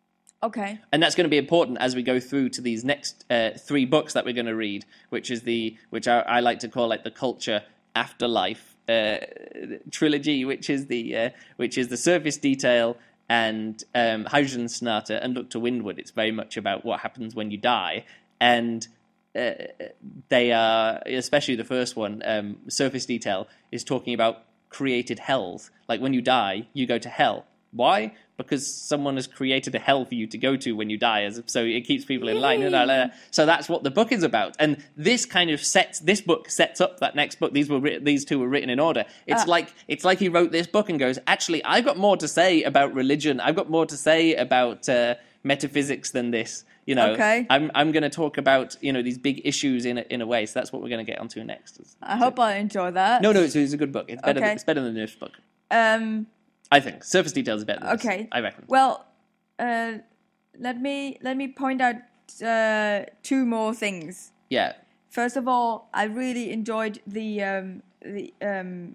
Okay. And that's going to be important as we go through to these next uh, three books that we're going to read, which is the, which I, I like to call like the Culture Afterlife uh, trilogy, which is the, uh, which is the Surface Detail, and um, Hydrogen Sonata, and Look to Windward. It's very much about what happens when you die. And uh, they are, especially the first one, um, Surface Detail, is talking about created hells. Like, when you die, you go to hell. Why? Because someone has created a hell for you to go to when you die, as so it keeps people in line. And so that's what the book is about. And this kind of sets this book sets up that next book. These were written, these two were written in order. It's uh, like it's like he wrote this book and goes, actually, I've got more to say about religion. I've got more to say about uh, metaphysics than this. You know, okay. I'm I'm going to talk about, you know, these big issues in a, in a way. So that's what we're going to get onto next. I hope I enjoy that. No, no, it's, it's a good book. It's better. Okay. Than, it's better than this book. Um. I think Surface Detail is better than okay. this, I reckon. Well, uh, let me let me point out uh, two more things. Yeah. First of all, I really enjoyed the um, the um,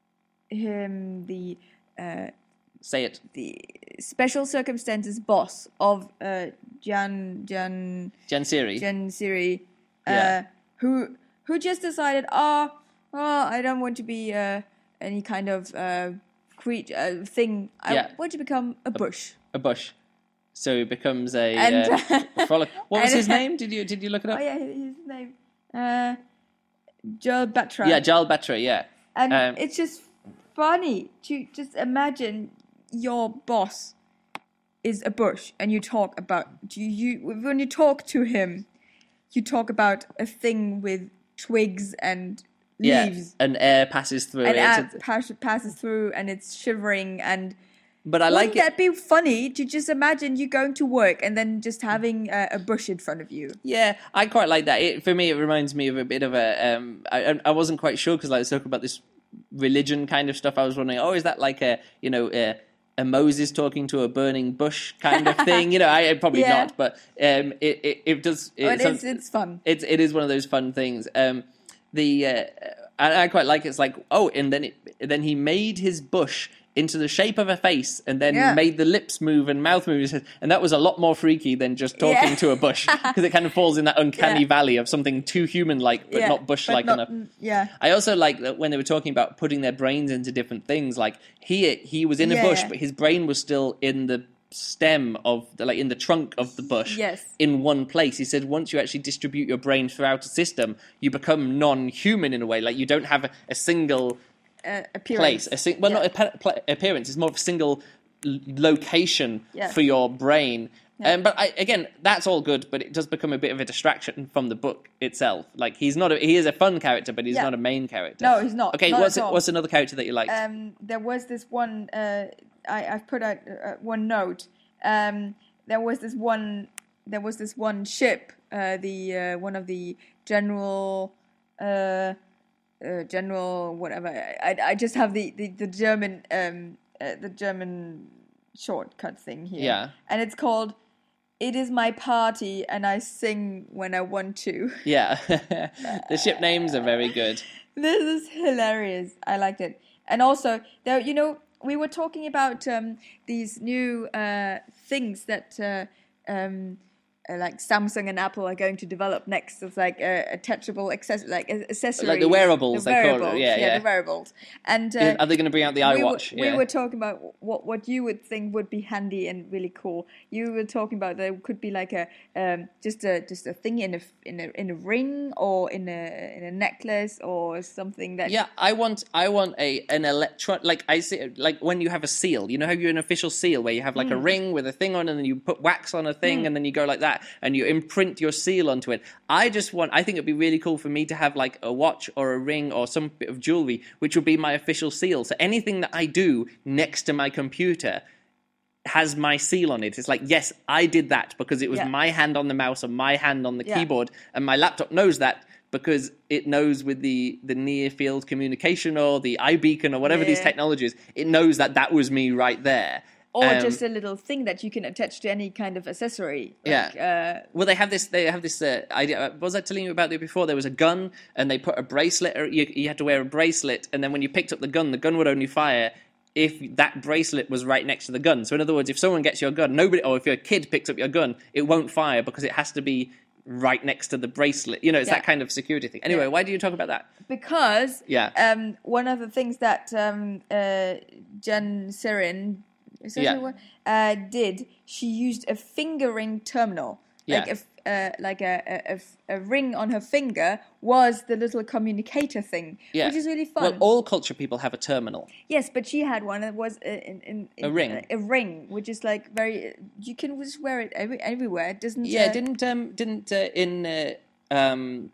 him the uh, say it the special circumstances boss of uh, Jan Jan Jansiri Jansiri, uh, yeah. who who just decided, oh, oh I don't want to be uh, any kind of uh, creature uh, thing. I yeah. want to become a bush. A, a bush. So he becomes a and, uh, frolic. What was his name? Did you did you look it up? Oh yeah, his name. Uh, Joel Batra. Yeah, Joel Batra. Yeah. And um, it's just funny to just imagine your boss is a bush, and you talk about you, you when you talk to him, you talk about a thing with twigs and leaves, yeah, and air passes through and it. air pass, passes through, and it's shivering. And but I wouldn't like that it. be funny to just imagine you going to work and then just having a, a bush in front of you? Yeah, I quite like that. It, for me, it reminds me of a bit of a. Um, I, I wasn't quite sure because I was talking about this religion kind of stuff. I was wondering, oh, is that like a you know a, a Moses talking to a burning bush kind of thing? You know, I probably yeah. not, but um, it, it it does. It, oh, it is. It's fun. It's it is one of those fun things. Um, the uh, I, I quite like it. It's like, oh, and then it, then he made his bush into the shape of a face, and then yeah. made the lips move and mouth move, and that was a lot more freaky than just talking yeah. to a bush, because it kind of falls in that uncanny yeah. valley of something too human-like but yeah. not bush-like but not, enough. Yeah, I also like that when they were talking about putting their brains into different things. Like he he was in a yeah. bush, but his brain was still in the stem of the, like in the trunk of the bush. Yes. In one place. He said once you actually distribute your brain throughout a system, you become non-human in a way. Like you don't have a, a single Uh, appearance. place, a sing- well, yeah. not a pe- pl- appearance. It's more of a single l- location yeah. for your brain. Yeah. Um, but I, again, that's all good. But it does become a bit of a distraction from the book itself. Like he's not, a, he is a fun character, but he's yeah. not a main character. No, he's not. Okay, not what's at all. what's another character that you liked? Um, there was this one. Uh, I I've put out uh, one note. Um, there was this one. There was this one ship. Uh, the uh, one of the general. Uh, Uh, general whatever. I I just have the the, the German um uh, the German shortcut thing here. Yeah. And it's called "It Is My Party and I Sing When I Want To." Yeah, the ship names are very good. This is hilarious. I liked it. And also, there, you know, we were talking about um, these new uh, things that uh, um, uh, like Samsung and Apple are going to develop next. It's like uh, attachable access, like uh, accessories, Like the wearables, the they call it. wearables, Yeah, yeah. the wearables. And uh, Yeah, are they going to bring out the we iWatch? Were, Yeah. We were talking about what what you would think would be handy and really cool. You were talking about there could be like a um, just a just a thing in a in a in a ring or in a in a necklace or something that. Yeah, I want I want a an electron like I see like when you have a seal. You know how you're an official seal where you have like Mm. a ring with a thing on, and then you put wax on a thing, Mm. and then you go like that, and you imprint your seal onto it. I just want. I think it'd be really cool for me to have like a watch or a ring or some bit of jewelry, which would be my official seal. So anything that I do next to my computer has my seal on it. It's like, yes, I did that because it was Yeah. my hand on the mouse and my hand on the Yeah. keyboard, and my laptop knows that because it knows with the, the near field communication or the iBeacon or whatever these Yeah. technologies, it knows that that was me right there. Or Um, just a little thing that you can attach to any kind of accessory. Yeah. Like, uh, Well, they have this. They have this uh, idea. Was I telling you about it before? There was a gun, and they put a bracelet. Or you, you had to wear a bracelet, and then when you picked up the gun, the gun would only fire if that bracelet was right next to the gun. So, in other words, if someone gets your gun, nobody, or if your kid picks up your gun, it won't fire because it has to be right next to the bracelet. You know, it's Yeah. that kind of security thing. Anyway, Yeah. why do you talk about that? because Yeah. um, one of the things that um, uh, Jen Sirin is that Yeah. her word? Uh, did, she used a fingering terminal. Like Yeah. a, f- uh, like a, a, a f- a ring on her finger was the little communicator thing, Yeah. which is really fun. Well, all culture people have a terminal. Yes, but she had one that was uh, in, in, in A ring. A, a ring, which is like very. You can just wear it every, everywhere. It doesn't. Yeah, uh, didn't um, didn't uh, in uh, um,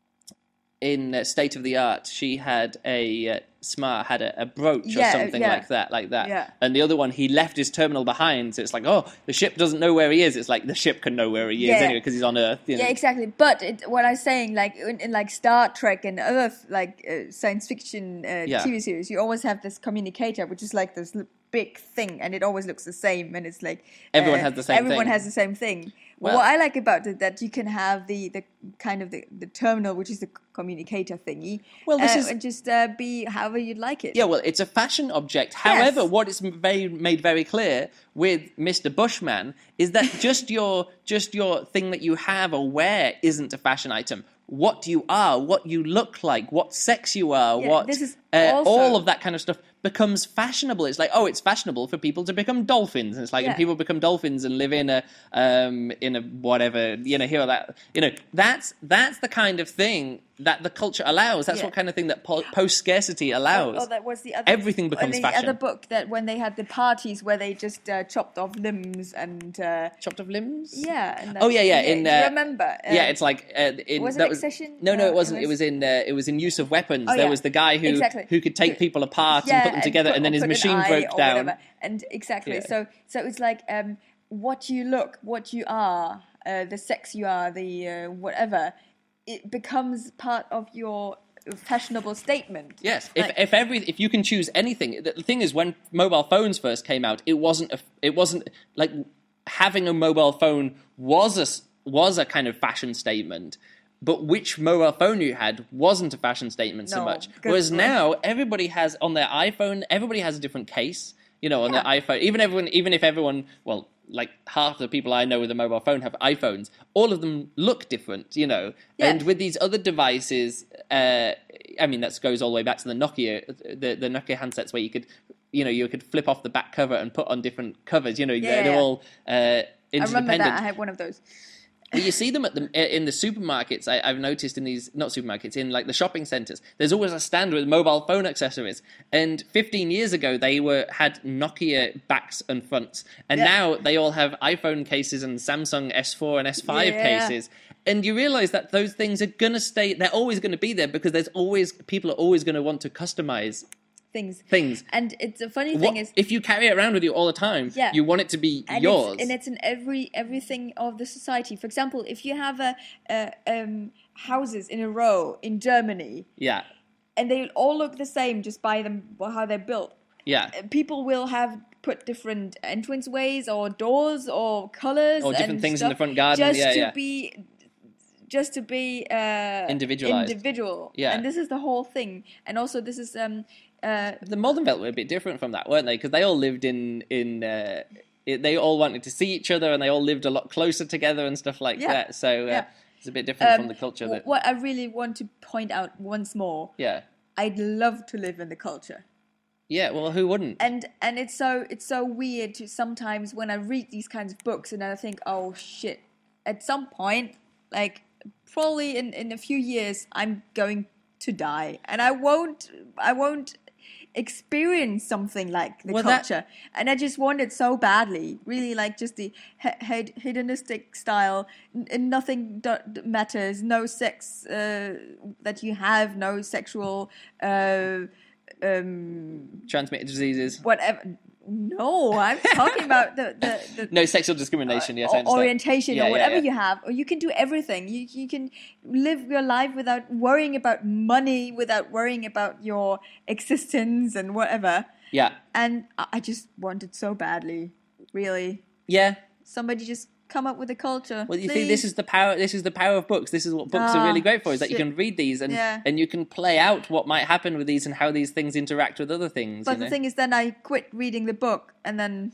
in uh, State of the Art she had a uh, Smart had a, a brooch Yeah, or something yeah. like that, like that. Yeah. And the other one, he left his terminal behind, so it's like, oh, the ship doesn't know where he is. It's like the ship can know where he is Yeah. anyway because he's on Earth. You know? Yeah, exactly. But it, what I'm saying, like in, in like Star Trek and other like uh, science fiction uh, Yeah. T V series, you always have this communicator, which is like this l- big thing, and it always looks the same, and it's like Everyone uh, has the same Everyone thing. has the same thing. Well- what I like about it that you can have the, the kind of the, the terminal, which is the communicator thingy. Well, this uh, is- and just uh, be however you'd like it. Yeah, well, it's a fashion object. However, what is very, made very clear with Mister Bushman is that just your just your thing that you have or wear isn't a fashion item. What you are, what you look like, what sex you are, Yeah, what this is uh, also- all of that kind of stuff becomes fashionable. It's like, oh, it's fashionable for people to become dolphins. And it's like, Yeah. and people become dolphins and live in a um, in a whatever, you know, here or that. You know, that's that's the kind of thing that the culture allows. That's Yeah. what kind of thing that po- post scarcity allows. Oh, that was the other. Everything becomes and the fashion. other book that when they had the parties where they just uh, chopped off limbs and uh, Chopped off limbs? yeah. And Oh yeah, yeah. do In you uh, remember? Uh, yeah, it's like uh, in was it that Accession? No, no, No, it wasn't. it It was- was in uh, it was in Use of Weapons. Oh, there yeah. was the guy who Exactly. who could take people apart yeah, and put them together, put- and then or his put an machine eye broke or down. whatever. And exactly. Yeah. So so it's like um, what you look, what you are, uh, the sex you are, the uh, whatever. It becomes part of your fashionable statement. Yes, if Like- if every if you can choose anything, the, the thing is, when mobile phones first came out, it wasn't a, it wasn't like having a mobile phone was a s- was a kind of fashion statement. But which mobile phone you had wasn't a fashion statement so No, much. because- Whereas now everybody has on their iPhone, everybody has a different case. You know, on Yeah. their iPhone, even everyone, even if everyone, well, like half the people I know with a mobile phone have iPhones, all of them look different. You know, Yeah. and with these other devices, uh, I mean, that goes all the way back to the Nokia, the the Nokia handsets where you could, you know, you could flip off the back cover and put on different covers. You know, Yeah, they're, they're yeah. all uh, I remember interdependent. that. I had one of those. Well, you see them at the in the supermarkets. I, I've noticed in these not supermarkets in like the shopping centres. There's always a stand with mobile phone accessories. And fifteen years ago, they were had Nokia backs and fronts, and Yeah. now they all have iPhone cases and Samsung S four and S five Yeah. cases. And you realise that those things are gonna stay. They're always going to be there because there's always people are always going to want to customize Things. things. And it's the funny What, thing is, if you carry it around with you all the time, Yeah. you want it to be and yours. It's, and it's in every everything of the society. For example, if you have a, a um, houses in a row in Germany, yeah, and they all look the same just by them how they're built, yeah. uh, people will have put different entranceways or doors or colors Or different and things in stuff the front garden, just yeah, to yeah. be just to be uh, Individualized. individual. Yeah. And this is the whole thing. And also this is um uh The Moldenvelt were a bit different from that, weren't they? Because they all lived in in uh, it, they all wanted to see each other, and they all lived a lot closer together and stuff like Yeah. that. So uh, Yeah. it's a bit different Um, from the culture. w- That What I really want to point out once more, yeah, I'd love to live in the culture. yeah. Well, who wouldn't? And and it's so it's so weird to sometimes when I read these kinds of books and I think, oh shit, at some point, like probably in, in a few years, I'm going to die, and I won't I won't experience something like the Well, that- culture. And I just want it so badly, really, like just the he- he- hedonistic style. N- and nothing do- matters. No sex uh, that you have. No sexual. Uh, um, Transmitted diseases. whatever. No, I'm talking about the the, the No sexual discrimination. Yes, I or- understand. orientation Yeah, or yeah, whatever yeah. you have, or you can do everything. You you can live your life without worrying about money, without worrying about your existence and whatever. Yeah, And I I just want it so badly, really. yeah. Somebody just come up with a culture. Well, you please. see, this is the power. This is the power of books. This is what books are Ah, really great for. Is that you shit. can read these and Yeah. and you can play out what might happen with these and how these things interact with other things. But you the know? thing is, then I quit reading the book, and then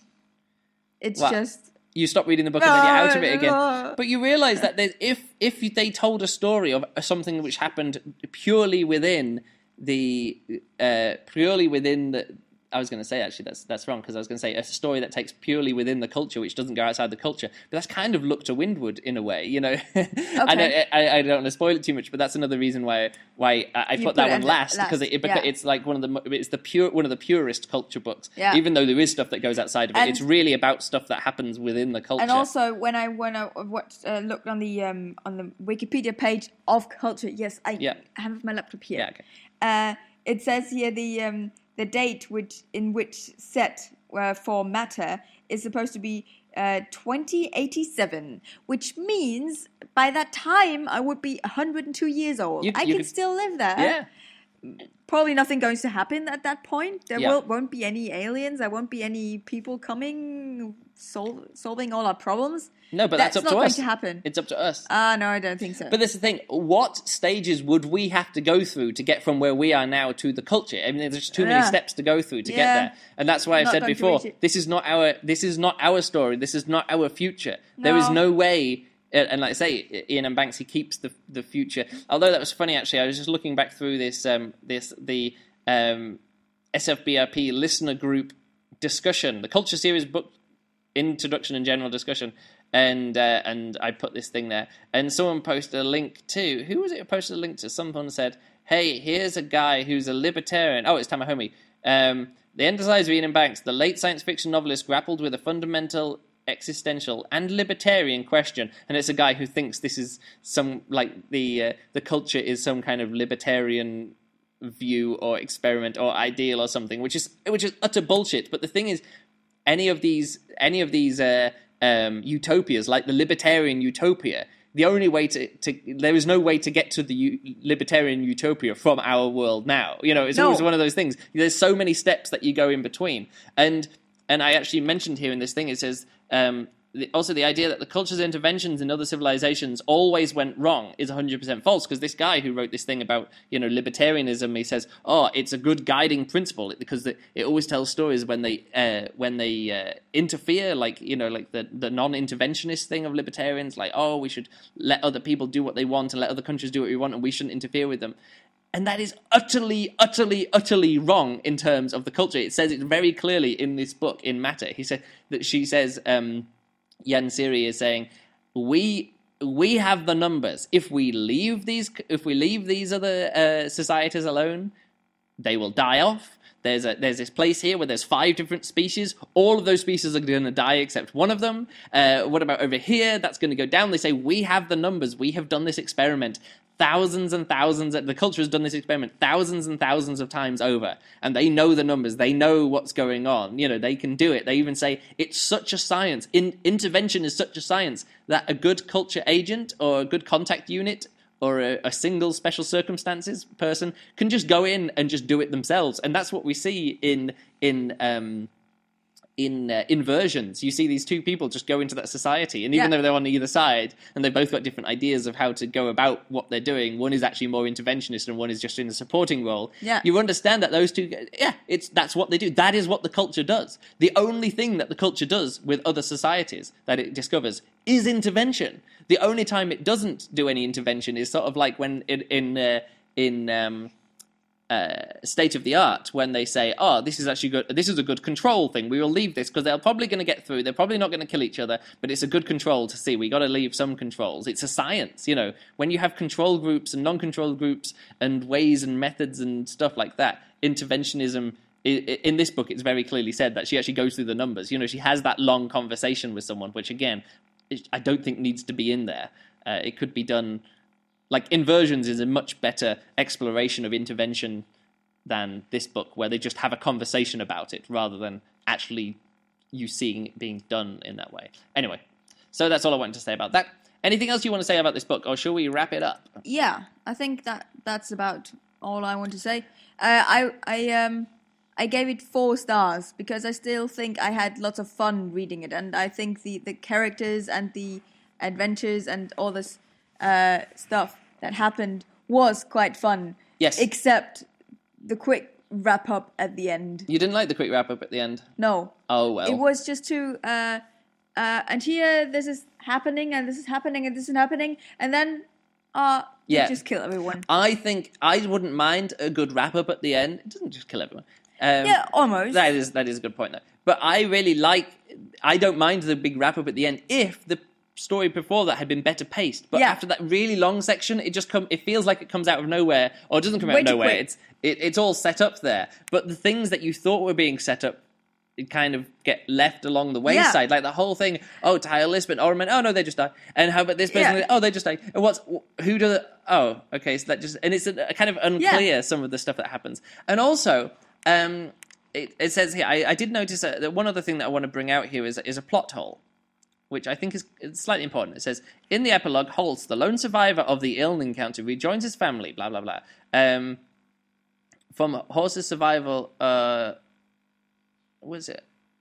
it's Well, just you stop reading the book and then you're out of it again. No. But you realise that there's, if if they told a story of something which happened purely within the uh, purely within the. I was going to say actually that's that's wrong because I was going to say a story that takes purely within the culture, which doesn't go outside the culture. But that's kind of Look to Windward in a way, you know. I don't I, I don't want to spoil it too much, but that's another reason why why I, I You put put that it one in last last, because it, it beca- yeah. it's like one of the mo- it's the pure one of the purest culture books. Yeah. Even though there is stuff that goes outside of it, And- it's really about stuff that happens within the culture. And also, when I when I watched, uh, looked on the um, on the Wikipedia page of culture, yes, I Yeah. have my laptop here. Yeah, okay. Uh, it says here the um, the date which in which set uh, for matter is supposed to be uh, twenty eighty-seven, which means by that time I would be one hundred two years old. You- I you can could- still live there. yeah. Probably nothing going to happen at that point. There Yeah. will, won't be any aliens. There won't be any people coming sol- solving all our problems. No, but that's, That's up not to going us. to happen. It's up to us. Ah, no, I don't think so. But this is the thing. What stages would we have to go through to get from where we are now to the culture? I mean, there's too many Yeah. steps to go through to get Yeah. there, and that's why I've Not said going to before: reach it. this is not our this is not our story. This is not our future. There is No. no way. uh, And like I say, Ian M. Banks, he keeps the the future. Although that was funny, actually, I was just looking back through this um, this the um, S F B R P listener group discussion, the Culture Series book introduction and general discussion, and uh, and I put this thing there, and someone posted a link to who was it? Who posted a link to someone said, "Hey, here's a guy who's a libertarian." Oh, it's Tamahomi. Um, the Enterprise of Ian M. Banks, the late science fiction novelist, grappled with a fundamental existential and libertarian question, and it's a guy who thinks this is some like the uh, the culture is some kind of libertarian view or experiment or ideal or something, which is which is utter bullshit. But the thing is, any of these any of these uh, um, utopias, like the libertarian utopia, the only way to, to there is no way to get to the u- libertarian utopia from our world now. You know, it's No. always one of those things. There's so many steps that you go in between, and and I actually mentioned here in this thing, it says. Um, the, also, the idea that the culture's interventions in other civilizations always went wrong is one hundred percent false, because this guy who wrote this thing about, you know, libertarianism, he says, oh, it's a good guiding principle, because the, it always tells stories when they uh, when they uh, interfere, like, you know, like the, the non-interventionist thing of libertarians, like, oh, we should let other people do what they want and let other countries do what we want, and we shouldn't interfere with them. And that is utterly, utterly, utterly wrong in terms of the culture. It says it very clearly in this book, in Matter. He said that she says... Um, Yan Siri is saying, we we have the numbers. If we leave these, if we leave these other uh, societies alone, they will die off. There's a there's this place here where there's five different species. All of those species are going to die except one of them. Uh, what about over here? That's going to go down. They say, we have the numbers. We have done this experiment. Thousands and thousands, the culture has done this experiment thousands and thousands of times over, and they know the numbers, they know what's going on, you know, they can do it. They even say, it's such a science, In, intervention is such a science, that a good culture agent, or a good contact unit, or a, a single special circumstances person can just go in and just do it themselves. And that's what we see in, in um, in uh, inversions. You see these two people just go into that society, and even Yeah. though they're on either side, and they've both got different ideas of how to go about what they're doing, one is actually more interventionist and one is just in a supporting role. Yeah. You understand that those two, yeah, it's that's what they do. That is what the culture does. The only thing that the culture does with other societies that it discovers is intervention. The only time it doesn't do any intervention is sort of like when in in uh, in um, uh, state of the art, when they say, "Oh, this is actually good. This is a good control thing. We will leave this because they're probably going to get through. They're probably not going to kill each other, but it's a good control to see. We got to leave some controls. It's a science, you know. When you have control groups and non-control groups and ways and methods and stuff like that, interventionism." In this book, it's very clearly said that she actually goes through the numbers. You know, she has that long conversation with someone, which again, I don't think needs to be in there. Uh, it could be done. Like, Inversions is a much better exploration of intervention than this book, where they just have a conversation about it rather than actually you seeing it being done in that way. Anyway, so that's all I wanted to say about that. Anything else you want to say about this book, or shall we wrap it up? Yeah, I think that that's about all I want to say. Uh, I I um I gave it four stars because I still think I had lots of fun reading it, and I think the, the characters and the adventures and all this uh, stuff that happened was quite fun. Yes. Except the quick wrap up at the end. You didn't like the quick wrap up at the end? No. Oh, well. It was just too, uh, uh, and here this is happening, and this is happening, and this is happening, and then, uh, yeah. you just kill everyone. I think I wouldn't mind a good wrap up at the end. It doesn't just kill everyone. Um, yeah, almost. That is that is a good point, though. But I really like. I don't mind the big wrap up at the end if the story before that had been better paced. But Yeah. after that really long section, it just come. It feels like it comes out of nowhere, or it doesn't come out Way of too nowhere. quick. It's it, it's all set up there. But the things that you thought were being set up, it kind of get left along the wayside. Like the whole thing. Oh, Tyler Lisbon. Oh, man. Oh no, they just died. And how about this person? Yeah. Oh, they just died. And what's who do? The, oh, okay. So that just and it's a, a kind of unclear Yeah. some of the stuff that happens. And also. Um, It, it says here, I, I did notice that, that one other thing that I want to bring out here is, is a plot hole, which I think is, is slightly important. It says, in the epilogue, Holtz, the lone survivor of the Iln encounter, rejoins his family, blah, blah, blah. Um, from Holtz's survival, uh, what was it?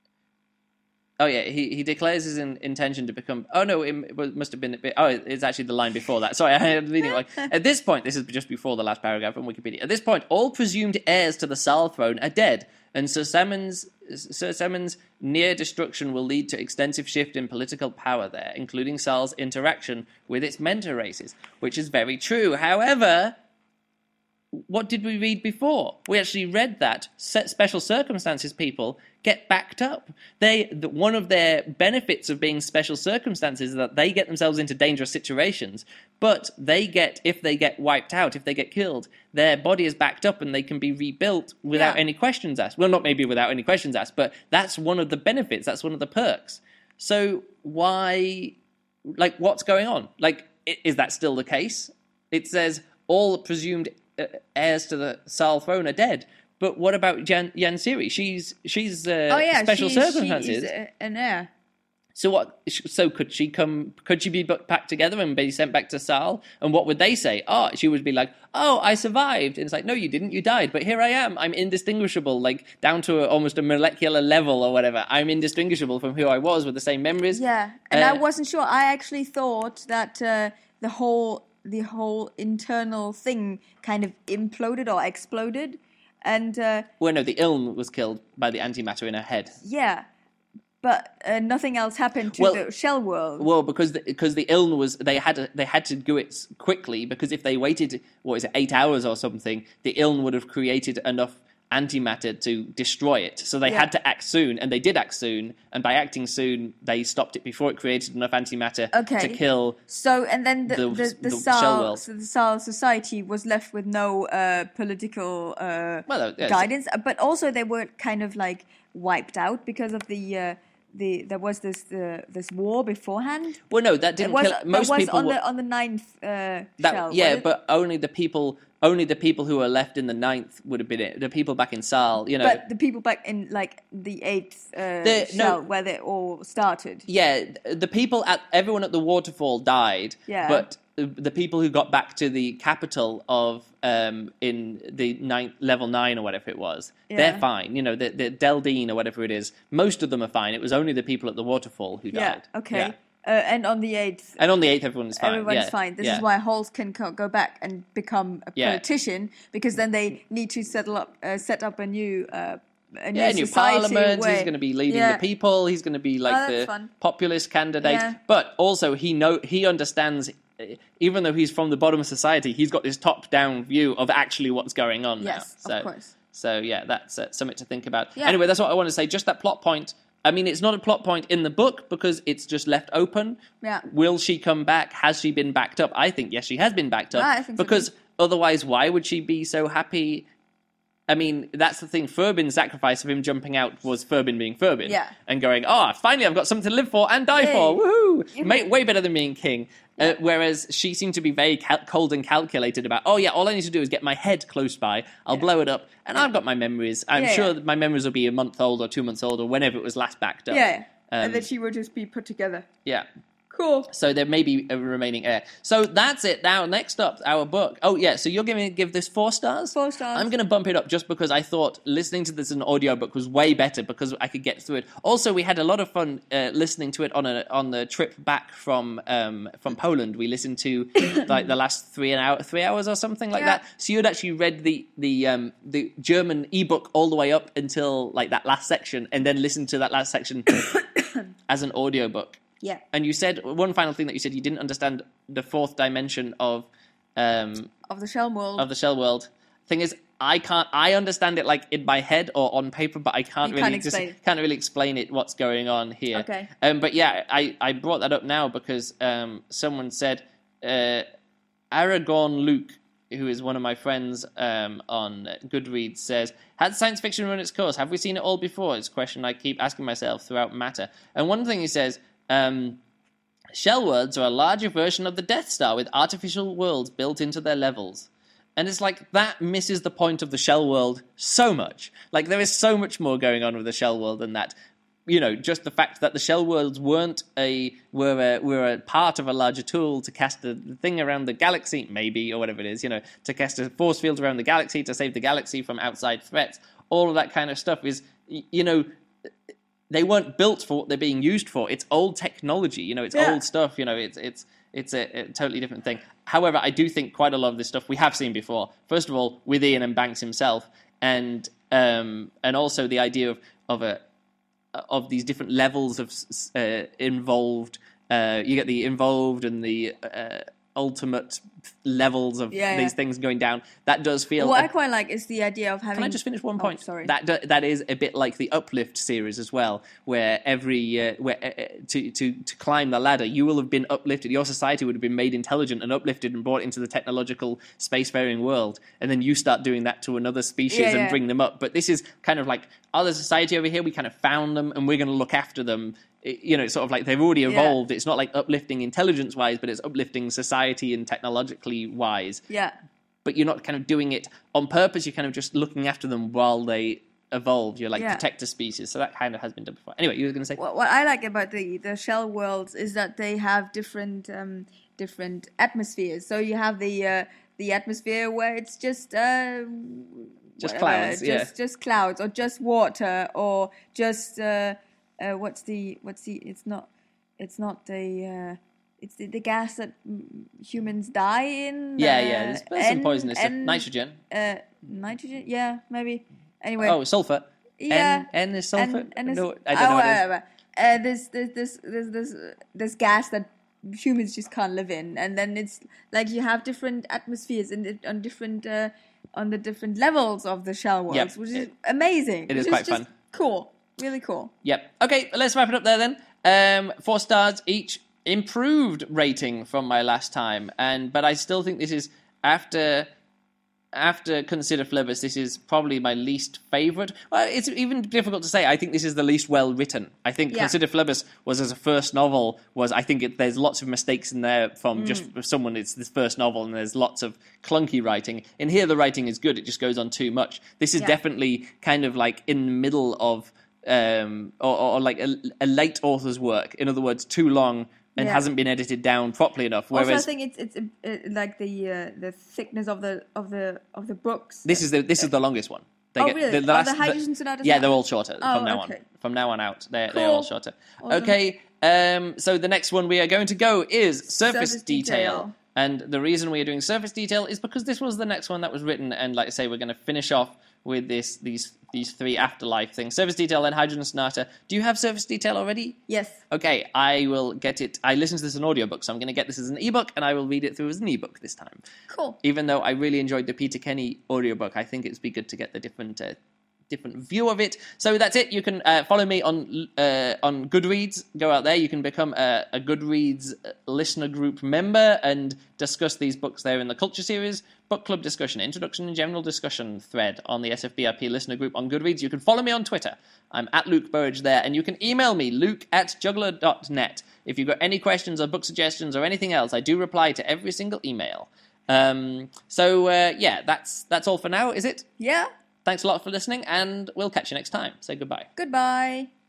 Oh, yeah, he, he declares his in, intention to become... Oh, no, it, it must have been... Oh, it's actually the line before that. Sorry, I had reading like... At this point, this is just before the last paragraph on Wikipedia. At this point, all presumed heirs to the Sal throne are dead, and Sir Simon's, Sir Simon's near destruction will lead to extensive shift in political power there, including Sal's interaction with its mentor races, which is very true. However... What did we read before? We actually read that special circumstances people get backed up. They the, one of their benefits of being special circumstances is that they get themselves into dangerous situations, but they get, if they get wiped out, if they get killed, their body is backed up and they can be rebuilt without Yeah. any questions asked. Well, not maybe without any questions asked, but that's one of the benefits. That's one of the perks. So why, like, what's going on? Like, i- is that still the case? It says all presumed uh, heirs to the Sal throne are dead. But what about Jan- Yansiri? She's she's uh, Oh yeah, special she, circumstances. she is a- an heir. So what? So could she come? Could she be put back together and be sent back to Sal? And what would they say? Oh, she would be like, "Oh, I survived." And it's like, "No, you didn't. You died. But here I am. I'm indistinguishable, like down to a, almost a molecular level or whatever. I'm indistinguishable from who I was with the same memories." Yeah, and Uh, I wasn't sure. I actually thought that uh, the whole the whole internal thing kind of imploded or exploded, and uh, Well, no, the Iln was killed by the antimatter in her head. yeah, but uh, nothing else happened to Well- the shell world. Well, because the, because the Iln was they had to, they had to do it s- quickly, because if they waited, what is it, eight hours or something, the Iln would have created enough antimatter to destroy it. So they Yeah. had to act soon, and they did act soon. And by acting soon, they stopped it before it created enough antimatter Okay. to kill. So and then the the- the, the, the Sal, shell world. so the Sal society was left with no uh, political uh, Well, yes. guidance, but also they were kind of like wiped out because of the uh, the there was this uh, this war beforehand. Well, no, that It didn't was, kill. that Most was people on were, the on the ninth uh, that, shell. yeah, was it? but only the people. Only the people who were left in the ninth would have been it. The people back in Sal, you know. But the people back in like the eighth uh, The- no. shell where they all started. Yeah, the people at everyone at the waterfall died. Yeah. But the people who got back to the capital of um, in the ninth, level nine or whatever it was, Yeah. they're fine. You know, the, the Deldine or whatever it is, most of them are fine. It was only the people at the waterfall who Yeah. died. Okay. Yeah. Uh, and on the eighth, And on the eighth, everyone's fine. everyone's yeah. fine. This yeah. is why Holt can co- go back and become a Yeah. politician, because then they need to settle up, uh, set up a new, uh, a new, Yeah, new society parliament. where- He's going to be leading Yeah. the people. He's going to be like Oh, that's the fun. populist candidate. Yeah. But also, he know he understands. Even though he's from the bottom of society, he's got this top-down view of actually what's going on Yes, now. So, of course. So yeah, that's uh, something to think about. Yeah. Anyway, that's what I want to say. Just that plot point. I mean, it's not a plot point in the book because it's just left open. Yeah. Will she come back? Has she been backed up? I think yes, she has been backed up. Ah, I think so because otherwise, why would she be so happy? I mean, that's the thing. Furbin's sacrifice of him jumping out was Furbin being Furbin. Yeah. And going, oh, finally I've got something to live for and die Yay. for. Woohoo! You Ma- know- way better than being king. Uh, whereas she seemed to be very cal- cold and calculated about, oh yeah, all I need to do is get my head close by, I'll blow it up, and I've got my memories. I'm Yeah, sure yeah. that my memories will be a month old or two months old or whenever it was last backed up. Yeah. Um, and then she will just be put together. Yeah. Cool. So there may be a remaining heir. So that's it. Now, next up, our book. Oh, yeah, so you're going to give this four stars? Four stars. I'm going to bump it up just because I thought listening to this in an audiobook was way better because I could get through it. Also, we had a lot of fun uh, listening to it on a on the trip back from um, from Poland. We listened to like the last three an hour, three hours or something like Yeah. that. So you'd actually read the the um, the German ebook all the way up until like that last section, and then listened to that last section as an audiobook. Yeah. And you said one final thing that you said you didn't understand the fourth dimension of um, Of the shell world. of the shell world. Thing is, I can't. I understand it like in my head or on paper, but I can't You really can't just, explain. can't really explain it. What's going on here? Okay. Um, but yeah, I, I brought that up now because um, someone said uh, Aragorn Luke, who is one of my friends um, on Goodreads, says, had science fiction run its course? Have we seen it all before? It's a question I keep asking myself throughout Matter. And one thing he says, um, shell worlds are a larger version of the Death Star with artificial worlds built into their levels. And it's like, that misses the point of the shell world so much. Like, there is so much more going on with the shell world than that. You know, just the fact that the shell worlds weren't a were a were a part of a larger tool to cast the thing around the galaxy, maybe, or whatever it is, you know, to cast a force field around the galaxy to save the galaxy from outside threats. All of that kind of stuff is, you know, they weren't built for what they're being used for. It's old technology, you know, it's Yeah. old stuff, you know, it's it's it's a, a totally different thing. However, I do think quite a lot of this stuff we have seen before. First of all, with Ian M. Banks himself, and um, and also the idea of of a of these different levels of uh, involved. Uh, you get the involved and the uh, ultimate levels of Yeah, these yeah. things going down. That does feel. What a- I quite like is the idea of having... Can I just finish one Oh, point? sorry. That do- that is a bit like the Uplift series as well, where every uh, where uh, uh, to to to climb the ladder, you will have been uplifted. Your society would have been made intelligent and uplifted and brought into the technological spacefaring world, and then you start doing that to another species Yeah, and yeah. bring them up. But this is kind of like other society over here. We kind of found them, and we're going to look after them. It- You know, it's sort of like they've already evolved. It's not like uplifting intelligence-wise, but it's uplifting society and technologically wise. Yeah. But you're not kind of doing it on purpose. You're kind of just looking after them while they evolve. You're like Yeah. protect a species. So that kind of has been done before. Anyway, you were going to say? What, what I like about the, the shell worlds is that they have different um, different atmospheres. So you have the uh, the atmosphere where it's just uh, Just whatever, clouds, yeah. just just clouds, or just water, or just uh, uh, what's the what's the? It's not it's not the. Uh, it's the, the gas that mm, humans die in. Yeah, uh, yeah. There's, there's some N- poisonous stuff. N- Nitrogen. Uh, nitrogen, yeah, maybe. Anyway, Oh, sulfur. yeah. N, N is sulfur? And, and it's, no, I don't know oh, what it is. whatever. Uh, this, this, this, this, this, this gas that humans just can't live in, and then it's like you have different atmospheres and it, on different, uh, on the different levels of the shell worlds, Yep. which is It- amazing. it is which quite just fun. Cool, really cool. Yep. Okay, let's wrap it up there then. Um, four stars each. Improved rating from my last time, and but I still think this is after after Consider Phlebas. This is probably my least favorite. Well, it's even difficult to say. I think this is the least well written. I think Yeah. Consider Phlebas was as a first novel was. I think it, there's lots of mistakes in there from Mm. just for someone. It's this first novel, and there's lots of clunky writing. In here, the writing is good. It just goes on too much. This is Yeah. definitely kind of like in the middle of. Um, or, or like a, a late author's work. In other words, too long and Yeah. hasn't been edited down properly enough. Whereas Also, I think it's it's uh, uh, like the uh, the thickness of the of the of the books. this is the this is the longest one. They Oh, get, really? The, the Are last, the the- hydrogen sonatas yeah, now? they're all shorter Oh, from now okay. on. From now on out, they're they're all Cool. shorter. Awesome. Okay, um, so the next one we are going to go is surface, Surface detail. detail. And the reason we are doing surface detail is because this was the next one that was written, and like I say, we're going to finish off with this these these three afterlife things: surface detail, then hydrogen sonata. Do you have surface detail already? Yes. Okay, I will get it. I listened to this as an audiobook, so I'm going to get this as an ebook, and I will read it through as an ebook this time. Cool. Even though I really enjoyed the Peter Kenny audiobook, I think it'd be good to get the different uh, different view of it. So that's it. You can uh, follow me on uh, on Goodreads. Go out there. You can become a, a Goodreads listener group member and discuss these books there in the Culture Series book club discussion, introduction and general discussion thread on the S F B I P listener group on Goodreads. You can follow me on Twitter. I'm at Luke Burridge there, and you can email me, luke at juggler dot net. If you've got any questions or book suggestions or anything else, I do reply to every single email. Um, so, uh, yeah, that's that's all for now, is it? Yeah. Thanks a lot for listening, and we'll catch you next time. Say goodbye. Goodbye.